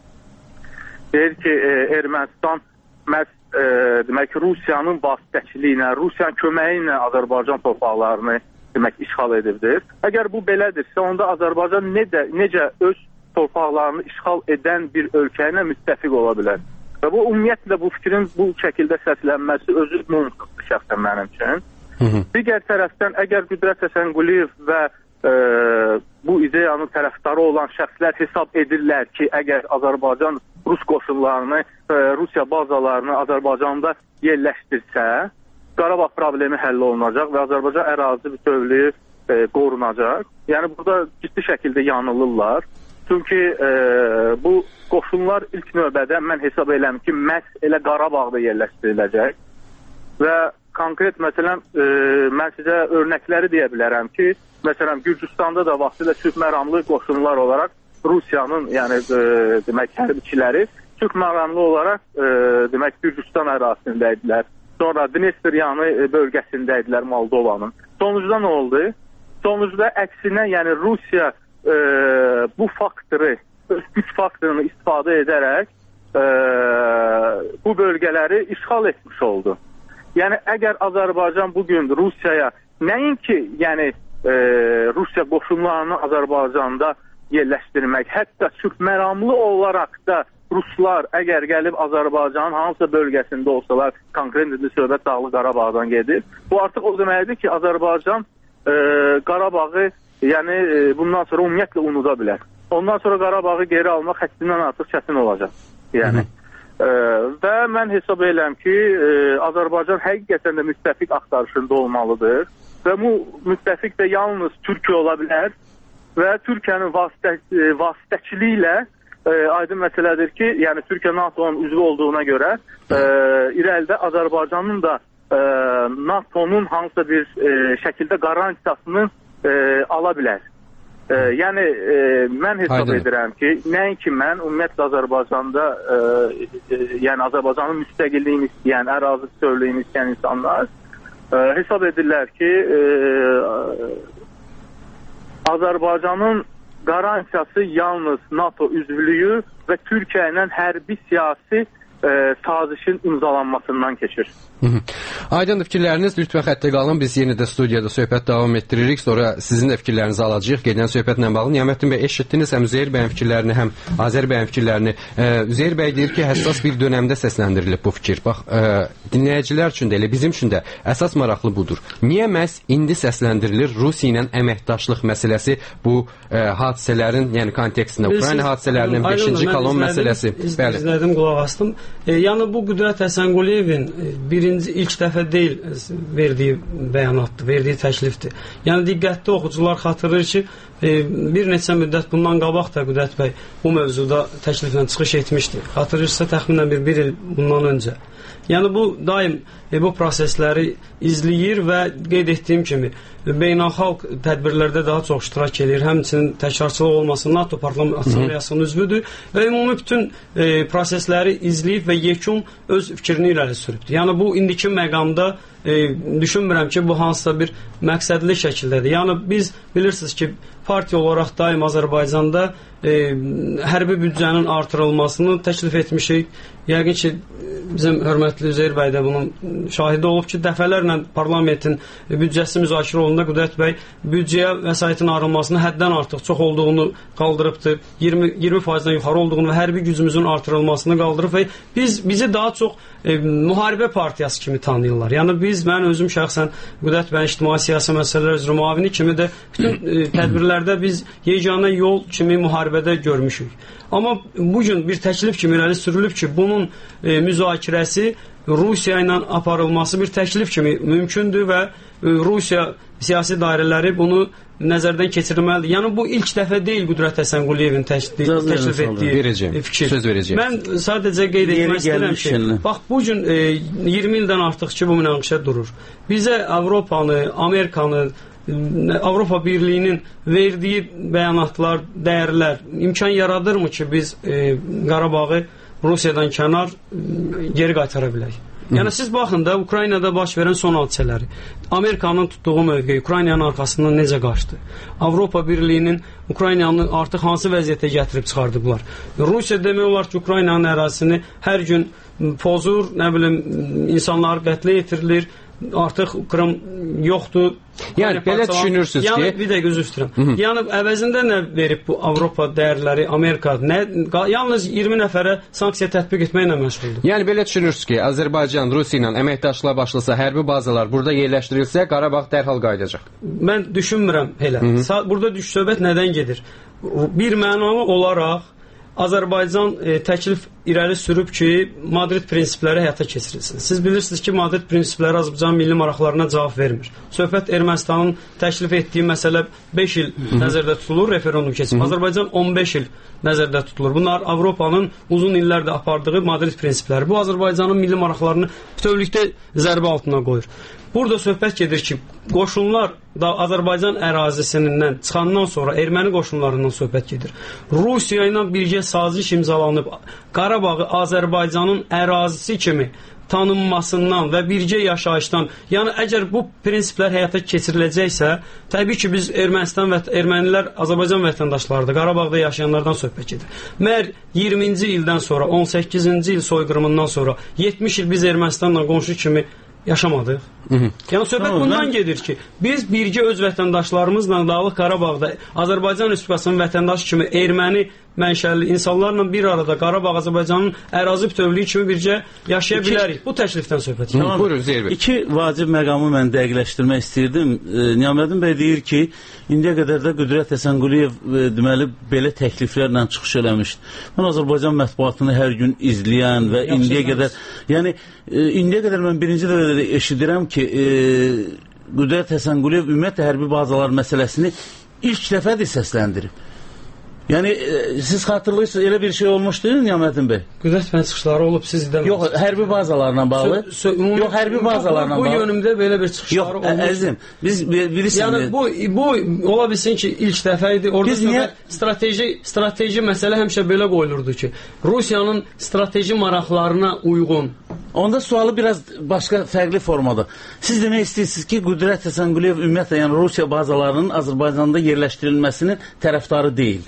deyir ki, e, Ermənistan məhz e, demək Rusiyanın vasitəçiliyi ilə, Rusiyanın köməyi ilə Azərbaycan torpaqlarını demək işğal edibdir. Əgər bu belədirsə, onda Azərbaycan necə, necə öz torpaqlarını işğal edən bir ölkə ilə müttəfiq ola bilər? Və bu ümumiyyətlə bu fikrin bu şəkildə səslənməsi özü mümkündür şəxsən mənim üçün. Hı -hı. Digər tərəfdən, əgər Qüdrət Həsənquliyev və e, bu ideyanın tərəfdarı olan şəxslər hesab edirlər ki, əgər Azərbaycan Rus qoşunlarını, e, Rusiya bazalarını Azərbaycanda yerləşdirsə, Qarabağ problemi həll olunacaq və Azərbaycan ərazi bütövlüyü e, qorunacaq. Yəni burada ciddi şəkildə yanılırlar. Çünki e, bu qoşunlar ilk növbədə mən hesab edirəm ki, məhz elə Qarabağda yerləşdiriləcək və konkret məsələn e, mən sizə örnəkləri deyə bilərəm ki, məsələn Gürcüstanda da vaxtilə sülh məramlı qoşunlar olaraq Rusiyanın, yəni e, demək hərbiçiləri sülh məramlı olaraq e, demək Gürcüstan ərazisindəydilər. Sonra Dnestryanı bölgəsindəydilər Moldovanın. Sonucda nə oldu? Sonucda əksinə, yəni Rusiya e, bu faktoru, güc faktorunu istifadə edərək e, bu bölgələri işğal etmiş oldu. Yəni əgər Azərbaycan bugün Rusiyaya nəinki, yəni e, Rusiya qoşunlarını Azərbaycanda yerləşdirmək, hətta sülh məramlı olaraq da Ruslar əgər gəlib Azərbaycanın hansısa bölgəsində olsalar, konkretli söhbət Dağlıq Qarabağdan gedir. Bu artıq o deməkdir ki, Azərbaycan e, Qarabağı yəni e, bundan sonra ümumiyyətlə unuda bilər. Ondan sonra Qarabağı geri almaq həddindən artıq çətin olacaq. Yəni e, və mən hesab edirəm ki, e, Azərbaycan həqiqətən də müttəfiq axtarışında olmalıdır və bu müttəfiq də yalnız Türkiyə ola bilər və Türkiyənin vasitə, e, vasitəçiliyi ilə E, aydın məsələdir ki, yəni Türkiyə NATO'nun üzvü olduğuna görə e, irəlidə Azərbaycanın da e, NATO'nun hansısa bir e, şəkildə qarantiyasını e, ala bilər. E, yəni e, mən hesab Aydın. edirəm ki, nəinki mən, ümumiyyətlə Azərbaycanda e, e, yəni Azərbaycanın müstəqilliyini istəyən, ərazi bütövlüyünü istəyən insanlar e, hesab edirlər ki, e, Azərbaycanın qarantiyası yalnız NATO üzvlüyü və Türkiyə ilə hərbi siyasi e, sazişin imzalanmasından keçir. Aydındır fikirləriniz, lütfən xəttə qalın. Biz yenə də studiyada söhbət davam etdiririk. Sonra sizin də fikirlərinizi alacağıq. Gedən söhbətlə bağlı. Niyaməddin bəy, eşitdiniz həm Üzeyir bəyin fikirlərini, həm Azər bəyin fikirlərini. Ee, Üzeyir bəy deyir ki, həssas bir dönəmdə səsləndirilib bu fikir. Bax, e, dinləyicilər üçün də, elə bizim üçün də əsas maraqlı budur. Niyə məhz indi səsləndirilir Rusiya ilə əməkdaşlıq məsələsi bu e, hadisələrin, yəni kontekstində, Ukrayna hadisələrinin beşinci kolon məsələsi? Bəli. İzlədim, qulaq astım. E, yəni bu Qüdrət Həsənquliyevin birinci, ilk dəfə deyil verdiyi bəyanatdır, verdiyi təklifdir. Yəni diqqətli oxucular xatırlayır ki, e, bir neçə müddət bundan qabaq da Qüdrət bəy bu mövzuda təkliflə çıxış etmişdi. Xatırlayırsa təxminən bir, bir il bundan öncə. Yəni bu daim e, bu prosesləri izləyir və qeyd etdiyim kimi beynəlxalq tədbirlərdə daha çox iştirak edir. Həmçinin təkrarçılıq olmasın, NATO Parlament Assambleyasının üzvüdür və ümumi bütün e, prosesləri izləyib və yekun öz fikrini irəli sürübdür. Yəni bu indiki məqamda e, düşünmürəm ki, bu hansısa bir məqsədli şəkildədir. Yəni biz bilirsiniz ki, partiya olaraq daim Azərbaycanda e, hərbi büdcənin artırılmasını təklif etmişik. Yəqin ki, bizim hörmətli Üzeyir bəy də bunun şahidi olub ki, dəfələrlə parlamentin büdcəsi müzakirə olunduğunda Qüdrət bəy büdcəyə vəsaitin ayrılmasını həddən artıq çox olduğunu qaldırıbdır. iyirmi faizdən yuxarı olduğunu və hərbi gücümüzün artırılmasını qaldırıb və biz bizi daha çox e, müharibə partiyası kimi tanıyırlar. Yəni biz biz, mən özüm şəxsən Qüdrət bəyin ictimai siyasi məsələlər üzrə müavini kimi də bütün e, tədbirlərdə biz yeganə yol kimi müharibədə görmüşük. Amma bu gün bir təklif kimi irəli sürülüb ki, bunun e, müzakirəsi Rusiya ilə aparılması bir təklif kimi mümkündür və e, Rusiya siyasi dairələri bunu nəzərdən keçirilməlidir. Yəni bu ilk dəfə deyil Qüdrət Həsənquliyevin təklif etdiyi verəcəm, fikir. Söz verəcəm. Mən sadəcə qeyd etmək istəyirəm ki, bax bu gün e, iyirmi ildən artıq ki bu münaqişə durur. Bizə Avropanı, Amerikanı, Avropa Birliyinin verdiyi bəyanatlar, dəyərlər imkan yaradırmı ki biz e, Qarabağı Rusiyadan kənar e, geri qaytara bilək? Yəni siz baxın da Ukraynada baş verən son hadisələri, Amerikanın tutduğu mövqeyi Ukraynanın arxasından necə qaçdı? Avropa Birliyinin Ukraynanı artıq hansı vəziyyətə gətirib çıxardıblar? Rusiya demək olar ki, Ukraynanın ərazisini hər gün pozur, nə bilim, insanlar qətlə yetirilir, artıq Krım yoxdur. Yəni belə düşünürsünüz yəni, ki, bir dəqiqə üzr istəyirəm. Yəni əvəzində nə verib bu Avropa dəyərləri, Amerika, nə yalnız iyirmi nəfərə sanksiya tətbiq etməklə məşğuldur. Yəni belə düşünürsünüz ki, Azərbaycan Rusiya ilə əməkdaşlığa başlasa, hərbi bazalar burada yerləşdirilsə, Qarabağ dərhal qayıdacaq. Mən düşünmürəm elə. Hı -hı. Burada düş söhbət nədən gedir? Bir mənalı olaraq Azərbaycan e, təklif irəli sürüb ki, Madrid prinsipləri həyata keçirilsin. Siz bilirsiniz ki, Madrid prinsipləri Azərbaycan milli maraqlarına cavab vermir. Söhbət Ermənistanın təklif etdiyi məsələ beş il Hı -hı. nəzərdə tutulur, referendum keçir. Azərbaycan on beş il nəzərdə tutulur. Bunlar Avropanın uzun illərdə apardığı Madrid prinsipləri. Bu Azərbaycanın milli maraqlarını bütövlükdə zərbə altına qoyur. Burada söhbət gedir ki, qoşunlar da Azərbaycan ərazisindən çıxandan sonra erməni qoşunlarından söhbət gedir. Rusiya ilə birgə saziş imzalanıb Qarabağı Azərbaycanın ərazisi kimi tanınmasından və birgə yaşayışdan, yəni əgər bu prinsiplər həyata keçiriləcəksə, təbii ki, biz Ermənistan və ermənilər Azərbaycan vətəndaşlarıdır, Qarabağda yaşayanlardan söhbət gedir. Məhər iyirminci ildən sonra, on səkkizinci il soyqırımından sonra yetmiş il biz Ermənistanla qonşu kimi yaşamadıq. Hı -hı. Yəni söhbət tamam, bundan mən... gedir ki, biz birgə öz vətəndaşlarımızla Dağlıq Qarabağda Azərbaycan Respublikasının vətəndaşı kimi erməni mənşəli insanlarla bir arada Qarabağ Azərbaycanın ərazi bütövlüyü kimi bircə yaşaya İki... bilərik. Bu təklifdən söhbət gedir. Tamam. Buyurun Zeyir bəy. İki vacib məqamı mən dəqiqləşdirmək istirdim. E, Niyaməddin bəy deyir ki, indiyə qədər də Qüdrət Həsənquliyev e, deməli belə təkliflərlə çıxış eləmişdi. Mən Azərbaycan mətbuatını hər gün izləyən və Yaxşı, indiyə qədər, yəni e, indiyə qədər mən birinci dəfə eşidirəm ki, e, Qüdrət Həsənquliyev ümumiyyətlə hərbi bazalar məsələsini ilk dəfədir səsləndirib. Yəni e, siz xatırlayırsınız, elə bir şey olmuşdu Niyaməddin bəy? Qüdrət bəyin çıxışları olub, siz idəməsiniz. Yox, hərbi bazalarla bağlı. Sö, sö, ümumi, Yox, hərbi bazalarla bu, bağlı. Bu yönümdə belə bir çıxışları olmuş. Yox, əzizim, biz bilirsiniz. Yəni bu, bu ola bilsin ki, ilk dəfə idi. Orada biz niyə... strateji, strateji məsələ həmişə belə qoyulurdu ki, Rusiyanın strateji maraqlarına uyğun. Onda sualı biraz başqa, fərqli formada. Siz demək istəyirsiniz ki, Qüdrət Həsənquliyev ümumiyyətlə, yəni Rusiya bazalarının Azərbaycanda yerləşdirilməsinin tərəfdarı deyil.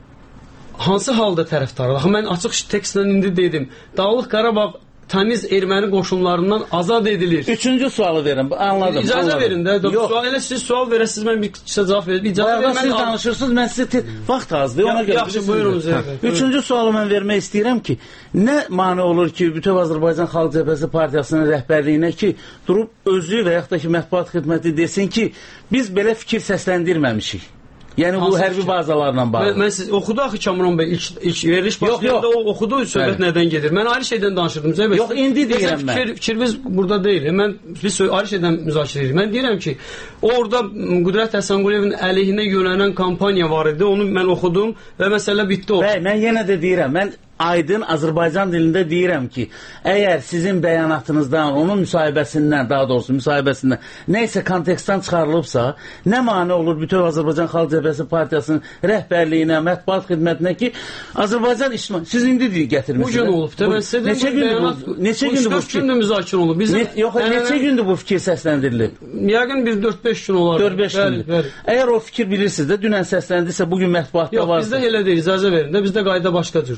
Hansı halda tərəfdarı? Mən açıq tekstlə indi dedim. Dağlıq Qarabağ təmiz erməni qoşunlarından azad edilir. Üçüncü sualı verin, anladım. İcazə anladım. verin də. Sual, elə siz sual verəsiniz, mən bir kısa cavab verim. Bayaqda siz al... danışırsınız, mən sizə vaxt azdır. Ona ya, yaxşı, buyurun. Üçüncü sualı mən vermək istəyirəm ki, nə mane olur ki, Bütöv Azərbaycan Xalq Cəbhəsi Partiyasının rəhbərliyinə ki, durub özü və yaxud da ki, mətbuat xidməti desin ki, biz belə fikir səsləndirməmişik. Yəni bu hərbi bazalarla bağlı. Mən, mən siz oxudu axı Kamran bəy ilk, ilk veriliş başlayanda o oxudu söhbət evet. Nədən gedir. Mən ayrı şeydən danışırdım. Zəbəs. Yox, indi deyirəm mən. Fikir, fikrimiz burada deyil. Mən biz ayrı şeydən müzakirə edirik. Mən deyirəm ki, orada Qüdrət Həsənquliyevin əleyhinə yönələn kampaniya var idi. Onu mən oxudum və məsələ bitdi o. Bəy, mən yenə də deyirəm. Mən aydın Azərbaycan dilində deyirəm ki, əgər sizin bəyanatınızdan, onun müsahibəsindən, daha doğrusu müsahibəsindən neysə kontekstdən çıxarılıbsa, nə mane olur Bütöv Azərbaycan Xalq Cəbhəsi Partiyasının rəhbərliyinə, mətbuat xidmətinə ki, Azərbaycan işman, siz indi gətirmişsiniz. Bu gün olub da, mən sizə deyim, neçə gündür bu, neçə gündür bu fikir müzakirə olub. Bizim, ne, yox, yəni, neçə gündür bu fikir səsləndirilib? Yəqin bir dörd beş gün olar. dörd beş gündür. Əgər o fikir bilirsiniz də, dünən səsləndirsə, bugün mətbuatda yox, varsa. Yox, bizdə elə deyil, icazə verin də, bizdə qayda başqa cürdür də. Bizim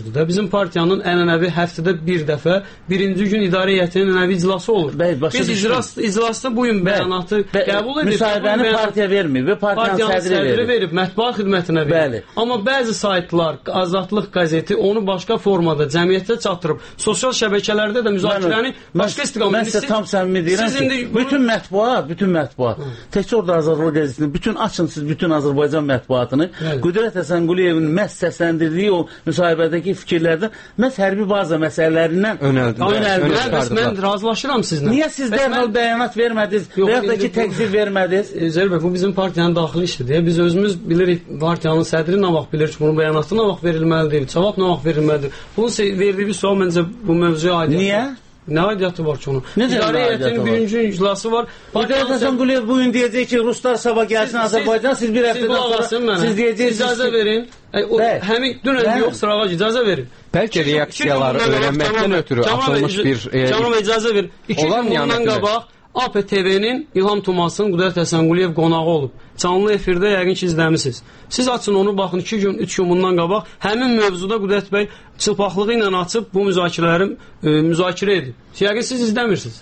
partiyanın ənənəvi həftədə bir dəfə birinci gün idarə heyətinin ənənəvi iclası olur. Bəli, biz iclas, iclasda bu gün bəyanatı Bə, qəbul edib. Müsahibəni partiya vermir və partiyanın sədri verir. verib, mətbuat xidmətinə verir. Bəli. Amma bəzi saytlar, Azadlıq qəzeti onu başqa formada cəmiyyətə çatdırıb, sosial şəbəkələrdə də müzakirəni başqa istiqamətdə. Mən sizə tam səmimi deyirəm ki, indi, bütün mətbuat, bütün mətbuat, təkcə orada Azadlıq qəzetini, bütün açın siz bütün Azərbaycan mətbuatını, Bəli. Qüdrət Həsənquliyevin məhz səsləndirdiyi o müsahibədəki fikirlərdən məhz hərbi baza məsələlərindən önəldilər. Mən razılaşıram sizinlə. Niyə siz dərhal bəyanat vermədiniz və yaxud da ki, təqsir vermədiniz? Zəri bəy, bu bizim partiyanın daxili işidir. Biz özümüz bilirik, partiyanın sədri nə vaxt bilir ki, bunun bəyanatı nə vaxt verilməlidir, cavab nə vaxt verilməlidir. Bunun verdiyi bir sual məncə bu mövzuya aidiyyatı. Niyə? Nə aidiyyatı var ki onun? İdarə heyətinin birinci iclası var. Qüdrət Həsənquliyev bugün deyəcək ki, Ruslar sabah gəlsin Azərbaycan, siz bir həftədən sonra siz deyəcəksiniz. İcazə verin. Həmin dünən yox sırağa icazə verin. Bəlkə reaksiyaları öyrənməkdən ötürü atılmış bir... Canım icazə verin. İki gün bundan qabaq A P T V-nin İlham Tumasın Qüdrət Həsənquliyev qonağı olub. Canlı efirdə yəqin ki, izləmisiniz. Siz açın onu, baxın, iki gün, üç gün bundan qabaq həmin mövzuda Qüdrət bəy çılpaqlığı ilə açıb bu müzakirələri e, müzakirə edib. Yəqin siz izləmirsiniz.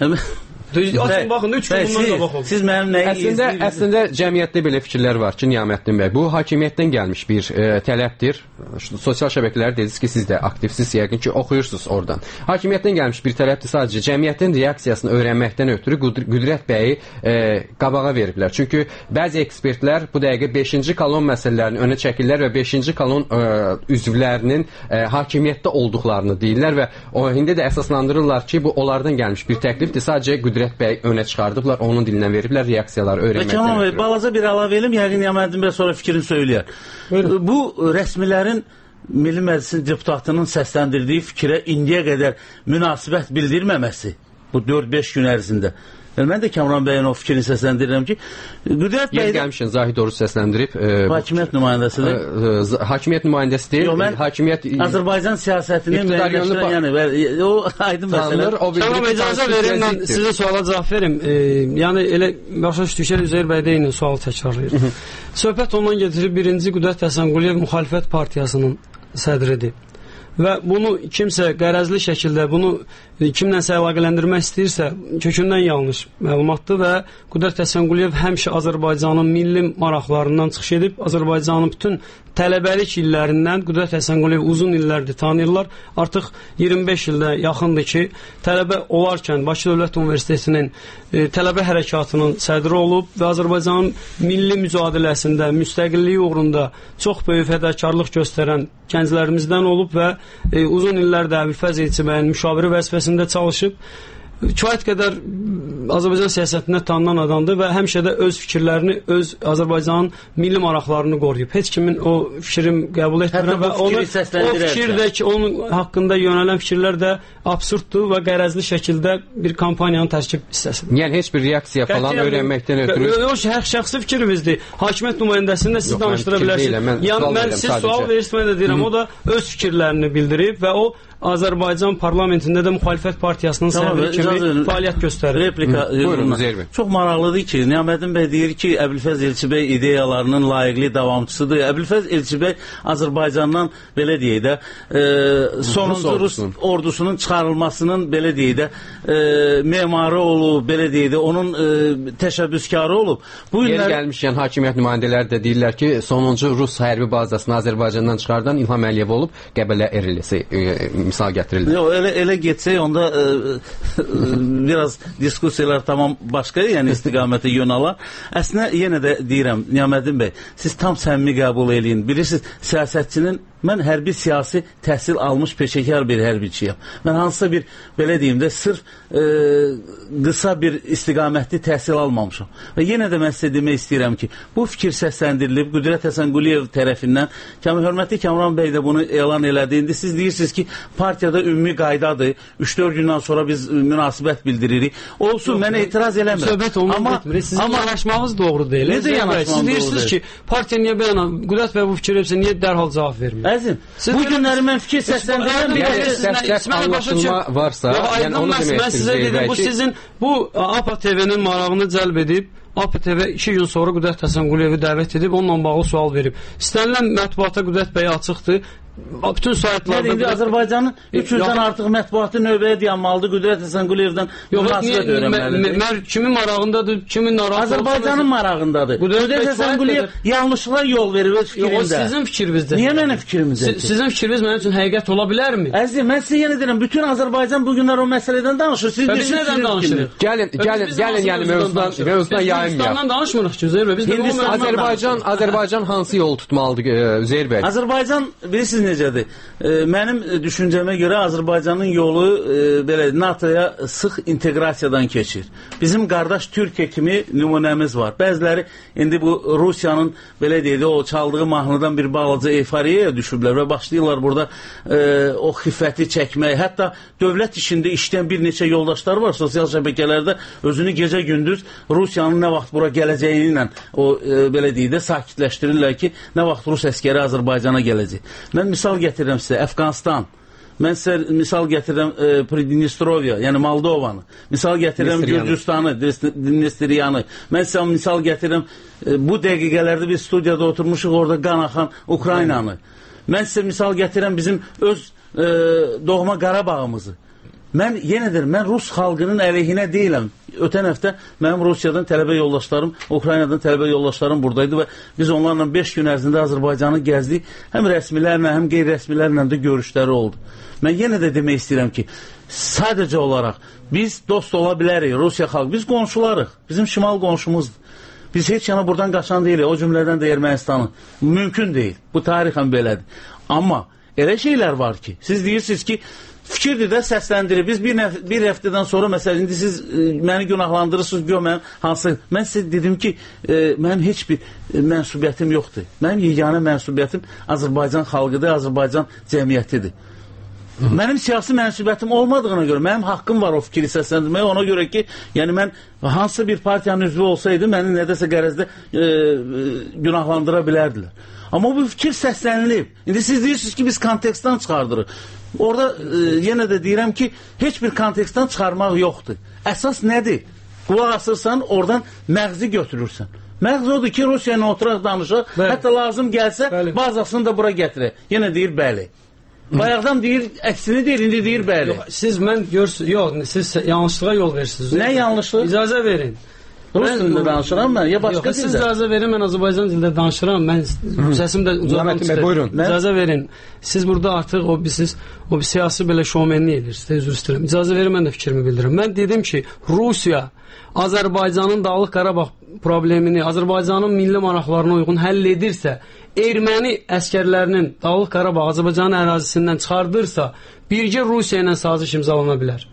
Açın, baxın, üç gün bundan qabaq olub. Siz mənim nəyi əslində, əslində cəmiyyətdə belə fikirlər var ki, Niyaməddin bəy, bu hakimiyyətdən gəlmiş bir e, tələbdir. Sosial şəbəkələr dediniz ki, siz də aktivsiz, yəqin ki, oxuyursunuz oradan. Hakimiyyətdən gəlmiş bir tələbdir, sadəcə cəmiyyətin reaksiyasını öyrənməkdən ötürü Qüdrət bəyi e, qabağa veriblər. Çünki bəzi ekspertlər bu dəqiqə beşinci kolon məsələlərini önə çəkirlər və beşinci kolon e, üzvlərinin e, hakimiyyətdə olduqlarını deyirlər və o indi də əsaslandırırlar ki, bu onlardan gəlmiş bir təklifdir. Sadəcə Qüdrət bəy önə çıxardıblar, onun dilindən veriblər, reaksiyaları öyrənməkdən. Kemal bəy, balaca bir əlavə elim, yəqin Niyaməddin bəy sonra fikrini söyləyər. Bu rəsmilərin Milli Məclisin deputatının səsləndirdiyi fikrə indiyə qədər münasibət bildirməməsi bu dörd beş gün ərzində. Mən də Kamran bəyin o fikrini səsləndirirəm ki, Qüdrət bəy... Yer gəlmişin Zahid Oruç səsləndirib. E, hakimiyyət nümayəndəsidir. E, e, hakimiyyət nümayəndəsi deyil. Yox, mən hakimiyyət... Azərbaycan siyasətinin müəyyənləşdirən, yəni, o aydın məsələ. Tamam, icazə verin, mən sizə suala cavab verim. E, yəni, elə başa düşdükçə Üzeyir bəy də eyni sualı təkrarlayır. Söhbət ondan getirir, birinci Qüdrət Həsənquliyev müxalifət partiyasının sədridir. Və bunu kimsə qərəzli şəkildə bunu kimlənsə əlaqələndirmək istəyirsə, kökündən yanlış məlumatdır və Qüdrət Həsənquliyev həmişə Azərbaycanın milli maraqlarından çıxış edib, Azərbaycanın bütün tələbəlik illərindən Qüdrət Həsənquliyev uzun illərdir tanıyırlar. Artıq iyirmi beş ildə yaxındır ki, tələbə olarkən Bakı Dövlət Universitetinin e, tələbə hərəkatının sədri olub və Azərbaycanın milli mücadiləsində, müstəqilliyi uğrunda çox böyük fədakarlıq göstərən gənclərimizdən olub və e, uzun illərdə Əbülfəz Elçibəyin müşaviri vəzifəsində çalışıb. Kifayət qədər Azərbaycan siyasətində tanınan adamdır və həmişə də öz fikirlərini, öz Azərbaycanın milli maraqlarını qoruyub. Heç kimin o fikrini qəbul etmirəm və onu, o fikir də ki, onun haqqında yönələn fikirlər də absurddur və qərəzli şəkildə bir kampaniyanın tərkib hissəsidir. Yəni heç bir reaksiya falan öyrənməkdən ötürü... O şəxsi fikrimizdir. Hakimiyyət nümayəndəsində siz danışdıra bilərsiniz. Yəni, mən siz sual verirsiniz, mən də deyirəm, o da öz fikirlərini bildirib və o Azərbaycan parlamentində də müxalifət partiyasının sədri kimi fəaliyyət göstərir. Replika, buyurun, çox maraqlıdır ki, Niyaməddin bəy deyir ki, Əbülfəz Elçibəy ideyalarının layiqli davamçısıdır. Əbülfəz Elçibəy Azərbaycandan, belə deyək də, e, sonuncu Rus ordusunun çıxarılmasının, belə deyək də, e, memarı olub, belə deyək də, onun e, təşəbbüskarı olub. Bu günlər... Yer gəlmişkən hakimiyyət nümayəndələri də deyirlər ki, sonuncu Rus hərbi bazasını Azərbaycandan çıxardan İlham Əliyev olub, Qəbələ Erilisi e, misal gətirilir. Yox, elə, elə getsək, onda e, e, biraz diskusiyalar tamam başqa, yəni istiqamətə yönalar. Əslində, yenə də deyirəm, Niyaməddin bəy, siz tam səmimi qəbul eləyin. Bilirsiniz, siyasətçinin, mən hərbi siyasi təhsil almış peşəkar bir hərbiçiyəm. Mən hansısa bir, belə deyim də, sırf e, qısa bir istiqamətli təhsil almamışam. Və yenə də mən sizə demək istəyirəm ki, bu fikir səsləndirilib, Qüdrət Həsənquliyev tərəfindən, hörmətli Kamran bəy də bunu elan elədi. İndi siz deyirsiniz ki, partiyada ümumi qaydadır, üç dörd gündən sonra biz münasibət bildiririk. Olsun, mənə etiraz eləmirəm. Söhbət onu getmir. Sizin amma, yanaşmağınız doğru deyil. Necə yanaşmağınız doğru deyil? Siz deyirsiniz ki, partiya niyə bəyan, Qüdrət bəy bu fikir hepsi, niyə dərhal cavab vermir? Əzim, bu günləri mən fikir səsləndirəm. Səslət anlaşılma varsa, yəni onu demək istəyirəm. Bu sizin, bu A P T V-nin marağını cəlb edib, A P T V iki gün sonra Qüdrət Həsənquliyevi dəvət edib, onunla bağlı sual verib. İstənilən mətbuata Qüdrət bəy açıqdır. bütün saytlarda... İndi Azərbaycanın üç yüzdən artıq mətbuatı növbəyə dayanmalıdır, Qüdrət Həsənquliyevdən münasibət öyrənməlidir. Kimin marağındadır, kimin narahat Azərbaycanın marağındadır. Qüdrət Həsənquliyev yanlışlığa yol verir öz fikrində. Sizin fikrinizdir. Niyə mənim fikrimizdir? Sizin fikriniz mənim üçün həqiqət ola bilərmi? Əzizim, mən sizə yenə deyirəm, bütün Azərbaycan bu günlər o məsələdən danışır. Siz biz nədən danışırıq? Gəlin, gəlin, gəlin, yəni mövzudan, mövzudan yayınmayaq. Biz Hindistandan danışmırıq ki, Üzeyir bəy. Biz Azərbaycan, Azərbaycan hansı yol tutmalıdır Üzeyir bəy? Azərbaycan bilirsiniz necədir? E, mənim düşüncəmə görə Azərbaycanın yolu e, belə NATOya sıx inteqrasiyadan keçir. Bizim qardaş Türkiyə kimi nümunəmiz var. Bəziləri indi bu Rusiyanın belə deyək, o çaldığı mahnıdan bir balaca eyfariyaya düşüblər və başlayırlar burada e, o xiffəti çəkmək. Hətta dövlət işində işləyən bir neçə yoldaşlar var sosial şəbəkələrdə özünü gecə gündüz Rusiyanın nə vaxt bura gələcəyi ilə o e, belə deyək də sakitləşdirirlər ki, nə vaxt Rus əskəri Azərbaycana gələcək. Mən misal gətirirəm sizə Əfqanistan. Mən sizə misal gətirirəm e, Pridnestrovya, yəni Moldovanı. Misal gətirirəm Gürcüstanı, Dnestriyanı. Mən sizə misal gətirirəm e, bu dəqiqələrdə biz studiyada oturmuşuq orada qan axan Ukraynanı. Mən sizə misal gətirirəm bizim öz e, doğma Qarabağımızı. Mən yenə deyirəm, mən Rus xalqının əleyhinə deyiləm. Ötən həftə mənim Rusiyadan tələbə yoldaşlarım, Ukraynadan tələbə yoldaşlarım buradaydı və biz onlarla beş gün ərzində Azərbaycanı gəzdik. Həm rəsmilərlə, həm qeyri-rəsmilərlə də görüşləri oldu. Mən yenə də demək istəyirəm ki, sadəcə olaraq biz dost ola bilərik, Rusiya xalqı, biz qonşularıq, bizim şimal qonşumuzdur. Biz heç yana buradan qaçan deyilik, o cümlədən də Ermənistanın. Mümkün deyil, bu tarixən belədir. Amma elə şeylər var ki, siz deyirsiniz ki, fikirdir də səsləndirir. Biz bir, bir həftədən sonra, məsələn, indi siz e, məni günahlandırırsınız, gör mənim hansı... Mən sizə dedim ki, e, mənim heç bir e, mənsubiyyətim yoxdur. Mənim yeganə mənsubiyyətim Azərbaycan xalqıdır, Azərbaycan cəmiyyətidir. Hı. Mənim siyasi mənsubiyyətim olmadığına görə, mənim haqqım var o fikri səsləndirməyə, ona görə ki, yəni mən hansı bir partiyanın üzvü olsaydı, məni nədəsə qərəzdə e, e, günahlandıra bilərdilər. Amma bu fikir səslənilib. İndi siz deyirsiniz ki, biz kontekstdən çıxardırıq. Orada e, yenə də deyirəm ki, heç bir kontekstdən çıxarmaq yoxdur. Əsas nədir? Qulaq asırsan, oradan məğzi götürürsən. Məğzi odur ki, Rusiya ilə oturaq danışaq, bəli. Hətta lazım gəlsə, bəli. Bazasını da bura gətirək. Yenə deyir, bəli. Bayaqdan deyir, əksini deyir, indi deyir, bəli. Yox, siz mən görsünüz, yox, siz yanlışlığa yol verirsiniz. Nə yanlışlıq? İcazə verin. Rus dilində danışıram mən, ya başqa dildə? Yox, siz icazə verin, mən Azərbaycan dilində danışıram, mən səsim də ucalmaq istəyir. Buyurun. İcazə verin, siz burada artıq o, siz, o siyasi belə şovmenlik edirsiniz, üzr istəyirəm. İcazə verin, mən də fikrimi bildirim. Mən dedim ki, Rusiya Azərbaycanın Dağlıq Qarabağ problemini Azərbaycanın milli maraqlarına uyğun həll edirsə, erməni əskərlərinin Dağlıq Qarabağ Azərbaycanın ərazisindən çıxardırsa, bircə Rusiya ilə saziş imzalana bilər.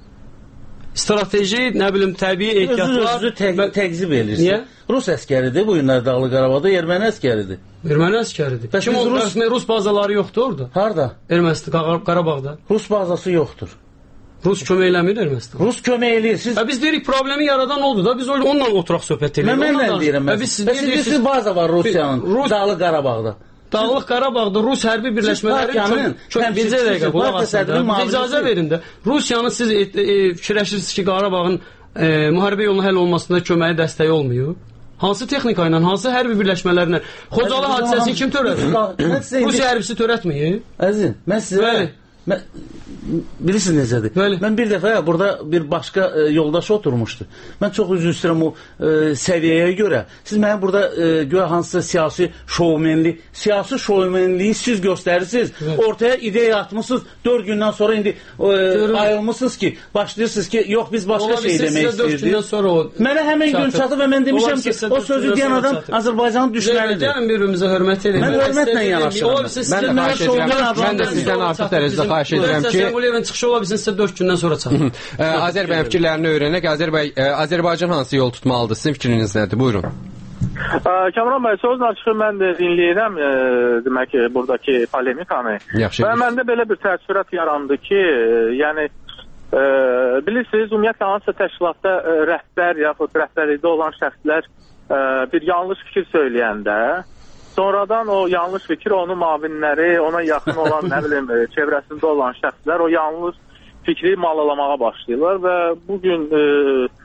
Strateji, nə bilim, təbii ehtiyatlar... Özü-özü təq təqzib edirsin. Niyə? Rus əskəridir, bu günlər Dağlıq Qarabağda erməni əskəridir. Erməni əskəridir. Kim o, Rus, Rus bazaları yoxdur orada? Harada? Ermənistan, Qarabağda. Rus bazası yoxdur. Rus kömək eləmir Ermənistan. Rus kömək eləyir. Siz... Biz deyirik, problemi yaradan oldu da, biz onunla oturaq söhbət edirik. Mən mənlə deyirəm. Siz deyirsiniz, baza var Rusiyanın, Dağlıq Qarabağda. Dağlıq Qarabağda Rus hərbi birləşmələri çox bircə dəqiqə qulaq asında. İcazə verin də. Rusiyanın siz e, e, fikirləşirsiniz ki, Qarabağın e, müharibə yoluna həll olmasında köməyi dəstəyi olmuyor. Hansı texnika ilə, hansı hərbi birləşmələrlə? Xocalı hadisəsini kim törədir? Rusiya hərbisi törətməyir. Əzizim, mən sizə... Bəli. Mən, bilirsiniz necədir? Bəli. Mən bir dəfə burada bir başqa e, yoldaş oturmuşdu. Mən çox üzr istəyirəm o e, səviyyəyə görə. Siz mənim burada e, görə hansısa siyasi şovmenlik, siyasi şovmenliyi siz göstərirsiniz. Evet. Ortaya ideya atmışsınız. Dörd gündən sonra indi e, ayrılmışsınız ki, başlayırsınız ki, yox biz başqa şey demək istəyirdik. Mənə həmin gün çatıb və mən demişəm ki, o sözü deyən adam Azərbaycanın düşmənidir. Gəlin bir-birimizə hörmət edin. Mən hörmətlə yanaşıram. Mən də xahiş edirəm, mən də sizdən artıq dərəcədə xahiş edirəm ki, Sənguliyevin çıxışı ola bilsin, sizə dörd gündən sonra çatır. Azərbaycan fikirlərini öyrənək. Azərbaycan hansı yol tutmalıdır? Sizin fikriniz nədir? Buyurun. Kamran bəy, sözlə çıxır, mən də dinləyirəm demək ki, buradakı polemikanı. Yaxşı. Və məndə belə bir təəssürat yarandı ki, yəni bilirsiniz, ümumiyyətlə hansısa təşkilatda rəhbər yaxud rəhbərlikdə olan şəxslər bir yanlış fikir söyləyəndə, sonradan o yanlış fikir, onun mavinləri, ona yaxın olan, nə bilim, çevrəsində olan şəxslər o yanlış fikri mallalamağa başlayırlar və bugün e,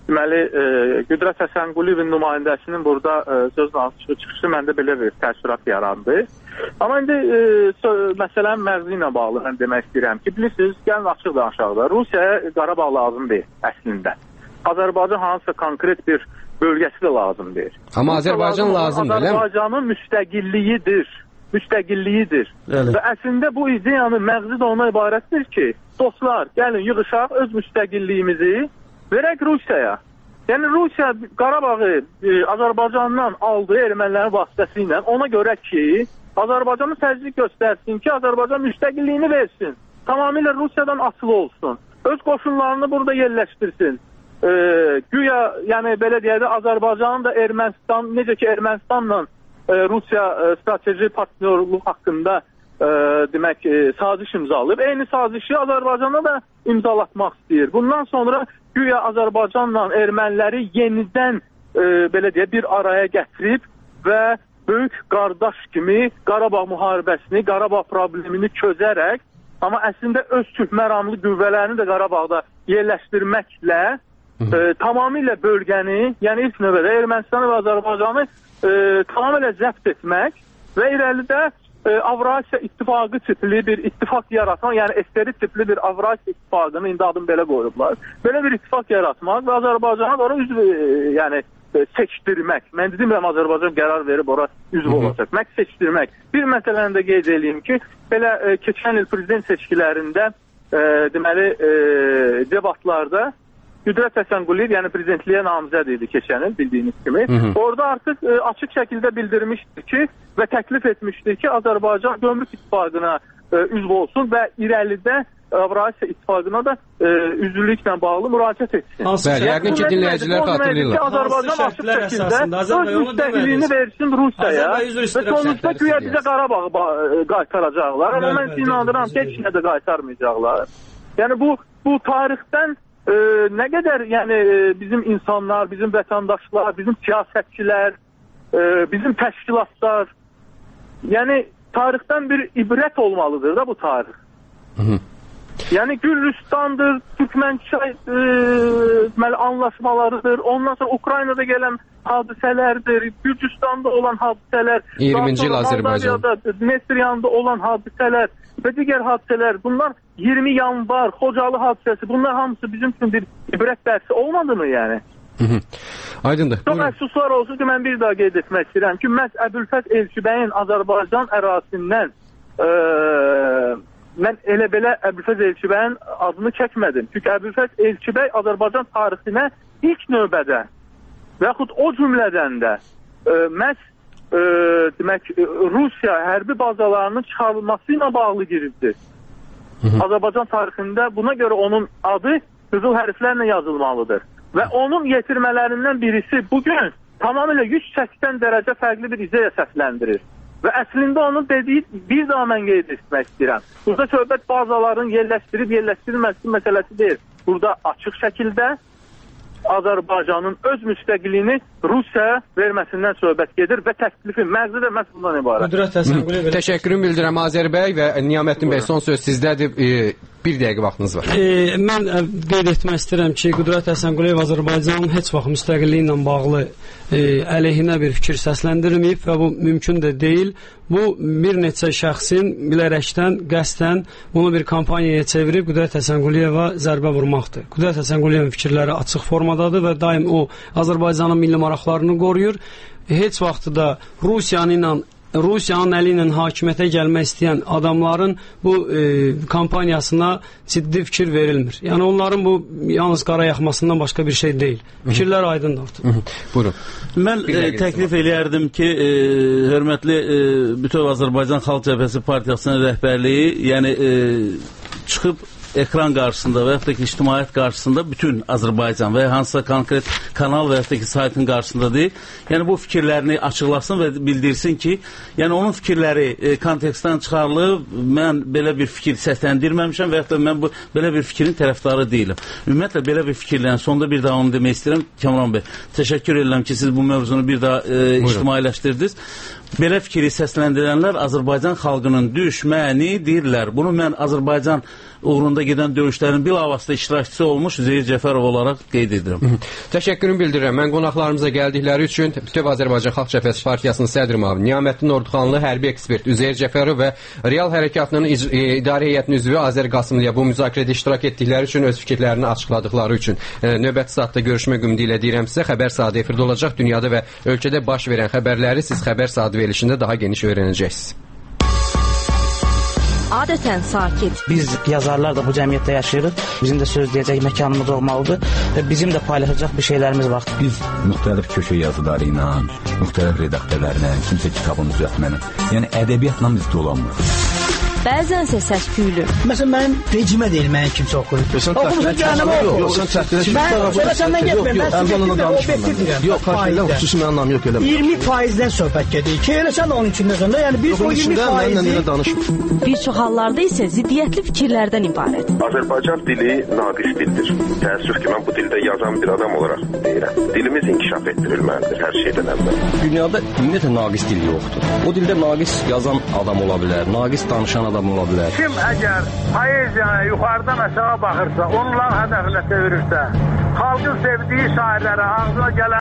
deməli, e, Qüdrət Həsənquliyevin nümayəndəsinin burada e, söz danışığı çıxışı məndə belə bir təəssürat yarandı. Amma indi e, məsələn mərzi ilə bağlı mən demək istəyirəm ki, bilirsiniz, gəlin açıq danışaq da, Rusiyaya Qarabağ lazım deyil əslində. Azərbaycan hansısa konkret bir bölgəsi də lazım deyil. Amma Azərbaycan lazımdır, elə mi? Azərbaycanın müstəqilliyidir. Müstəqilliyidir. Əli. Və əslində bu ideyanın məğzi də ona ibarətdir ki, dostlar, gəlin yığışaq öz müstəqilliyimizi verək Rusiyaya. Yəni Rusiya Qarabağı e, Azərbaycandan aldığı ermənilərin vasitəsilə ona görə ki, Azərbaycanı təzyiq göstərsin ki, Azərbaycan müstəqilliyini versin. Tamamilə Rusiyadan asılı olsun. Öz qoşunlarını burada yerləşdirsin. E, güya, yəni belə deyək də, Azərbaycanın da Ermənistan, necə ki Ermənistanla Rusiya e, strateji partnyorluq haqqında e, demək e, saziş imzalayıb. Eyni sazişi Azərbaycana da imzalatmaq istəyir. Bundan sonra güya Azərbaycanla erməniləri yenidən e, belə deyə bir araya gətirib və böyük qardaş kimi Qarabağ müharibəsini, Qarabağ problemini çözərək, amma əslində öz türk-məramlı qüvvələrini də Qarabağda yerləşdirməklə e, tamamilə bölgəni, yəni ilk növbədə Ermənistanı və Azərbaycanı e, tamamilə zəbt etmək və irəlidə e, Avrasiya İttifaqı tipli bir ittifaq yaratmaq, yəni S S R tipli bir Avrasiya İttifaqını indi adını belə qoyublar. Belə bir ittifaq yaratmaq və Azərbaycana doğru üzv e, yəni e, seçdirmək. Mən dedim, Azərbaycan qərar verib ora üzv olacaq. Mək seçdirmək. Bir məsələni də qeyd edeyim ki, belə e, keçən il prezident seçkilərində e, deməli e, debatlarda Qüdrət Həsənquliyev, yəni prezidentliyə namizəd idi keçən il, bildiyiniz kimi. Hı -hı. Orada artıq e, açıq şəkildə bildirmişdir ki və təklif etmişdir ki, Azərbaycan Gömrük İttifaqına e, üzv olsun və irəlidə Avrasiya İttifaqına da e, üzvlüklə bağlı müraciət etsin. Bəli, yəqin ki, dinləyicilər xatırlayırlar. Azərbaycan açıq şəkildə öz müstəqilliyini versin Rusiyaya və sonuçta güya bizə Qarabağı qaytaracaqlar. Amma mən inanıram ki, heç nə də qaytarmayacaqlar. Yəni bu, bu tarixdən e, nə qədər yəni, bizim insanlar, bizim vətəndaşlar, bizim siyasətçilər, e, bizim təşkilatlar, yəni tarixdən bir ibrət olmalıdır da bu tarix. Hı -hı. Yəni Gürcüstandır, Türkmençay e, anlaşmalarıdır, ondan sonra Ukraynada gələn hadisələrdir, Gürcüstanda olan hadisələr, iyirminci il Azərbaycan, Dnestriyanda olan hadisələr və digər hadisələr, bunlar iyirmi yanvar, Xocalı hadisəsi, bunlar hamısı bizim üçün bir ibrət dərsi olmadı mı yəni? Hı -hı. Aydındır. Çox əfsuslar olsun ki, mən bir daha qeyd etmək istəyirəm ki, məhz Əbülfət Elçibəyin Azərbaycan ərazisindən e, mən elə belə Əbülfət Elçibəyin adını çəkmədim. Çünki Əbülfət Elçibəy Azərbaycan tarixinə ilk növbədə və yaxud o cümlədən də e, məhz e, demək, Rusiya hərbi bazalarının çıxarılması ilə bağlı girirdi. Azərbaycan tarixində buna görə onun adı qızıl hərflərlə yazılmalıdır. Və onun yetirmələrindən birisi bugün tamamilə yüz səksən dərəcə fərqli bir ideya səsləndirir. Və əslində onun dediyi bir daha mən qeyd etmək istəyirəm. Burada söhbət bazaların yerləşdirib yerləşdirilməsi məsələsi deyil. Burada açıq şəkildə Azərbaycanın öz müstəqilliyini Rusiyaya verməsindən söhbət gedir və təklifin məqsədi də məhz bundan ibarət. Təşəkkürümü bildirəm Azər bəy və Niyaməddin bəy, son söz sizdədir. E, bir dəqiqə vaxtınız var. E, mən qeyd etmək istəyirəm ki, Qüdrət Həsənquliyev Azərbaycanın heç vaxt müstəqilliyi ilə bağlı e, əleyhinə bir fikir səsləndirməyib və bu mümkün də deyil. Bu bir neçə şəxsin bilərəkdən, qəsdən bunu bir kampaniyaya çevirib Qüdrət Həsənquliyeva zərbə vurmaqdır. Qüdrət Həsənquliyevin fikirləri açıq formadadır və daim o Azərbaycanın milli maraqlarını qoruyur. Heç vaxt da Rusiyanın ilə Rusiyanın əli ilə hakimiyyətə gəlmək istəyən adamların bu e, kampaniyasına ciddi fikir verilmir. Yəni onların bu yalnız qara yaxmasından başqa bir şey deyil. Fikirlər aydındır artıq. Buyurun. Mən e, təklif eləyərdim ki, e, hörmətli e, Bütöv Azərbaycan Xalq Cəbhəsi Partiyasının rəhbərliyi, yəni e, çıxıb ekran qarşısında və yaxud da ki, ictimaiyyət qarşısında bütün Azərbaycan və hansısa konkret kanal və yaxud da ki, saytın qarşısında deyil. Yəni bu fikirlərini açıqlasın və bildirsin ki, yəni onun fikirləri e, kontekstdən çıxarılıb, mən belə bir fikir səsləndirməmişəm və yaxud da mən bu belə bir fikrin tərəfdarı deyiləm. Ümumiyyətlə belə bir fikirlərin sonunda bir daha onu demək istəyirəm. Kamran bəy, təşəkkür edirəm ki, siz bu mövzunu bir daha e, ictimailəşdirdiniz. Belə fikri səsləndirənlər Azərbaycan xalqının düşməni deyirlər. Bunu mən Azərbaycan uğrunda Azərbaycanda gedən döyüşlərin bilavasitə iştirakçısı olmuş Üzeyir Cəfərov olaraq qeyd edirəm. Təşəkkürümü bildirirəm. Mən qonaqlarımıza gəldikləri üçün Bütöv Azərbaycan Xalq Cəbhəsi Partiyasının sədri müavini Niyaməddin Orduxanlı, hərbi ekspert Üzeyir Cəfərov və Real Hərəkatının idarə heyətinin üzvü Azər Qasımlıya bu müzakirədə iştirak etdikləri üçün, öz fikirlərini açıqladıkları üçün növbəti saatda görüşmək ümidi ilə deyirəm sizə. Xəbər saatı efirdə olacaq. Dünyada və ölkədə baş verən xəbərləri siz xəbər saatı verilişində daha geniş öyrənəcəksiniz. Adətən sakit. Biz yazarlar da bu cəmiyyətdə yaşayırıq. Bizim də söz deyəcək məkanımız olmalıdır və bizim də paylaşacaq bir şeylərimiz var. Biz müxtəlif köşə yazıları ilə, müxtəlif redaktörlərlə, kimsə kitabın düzəltməni, yəni ədəbiyyatla biz dolanmırıq. Bəzənsə səs küylü. Məsələn, mənim rejimə deyil, mənim kimsə oxuyur. Oxumuşun cəhənnəmə oxuyur. Yox, sən çəkdirək. Mən səndən getməyim, mən sizin obyektiv deyirəm. Yox, xarşıyla xüsusi mən anlam yox elə. iyirmi faizdən söhbət gedir ki, elə sən də onun içində sonra, yəni biz o iyirmi faizi... Bir çox hallarda isə ziddiyyətli fikirlərdən ibarət. Azərbaycan dili naqis dildir. Təəssüf ki, mən bu dildə yazan bir adam olaraq deyirəm. Dilimiz inkişaf etdirilməlidir hər şeydən əvvəl. Dünyada ümumiyyətlə naqis dil yoxdur. O dildə naqis yazan adam ola bilər, naqis danışan adam ola bilər. Kim əgər poeziyaya yuxarıdan aşağı baxırsa, onların hədəfinə çevirirsə, xalqın sevdiyi şairlərə ağzına gələn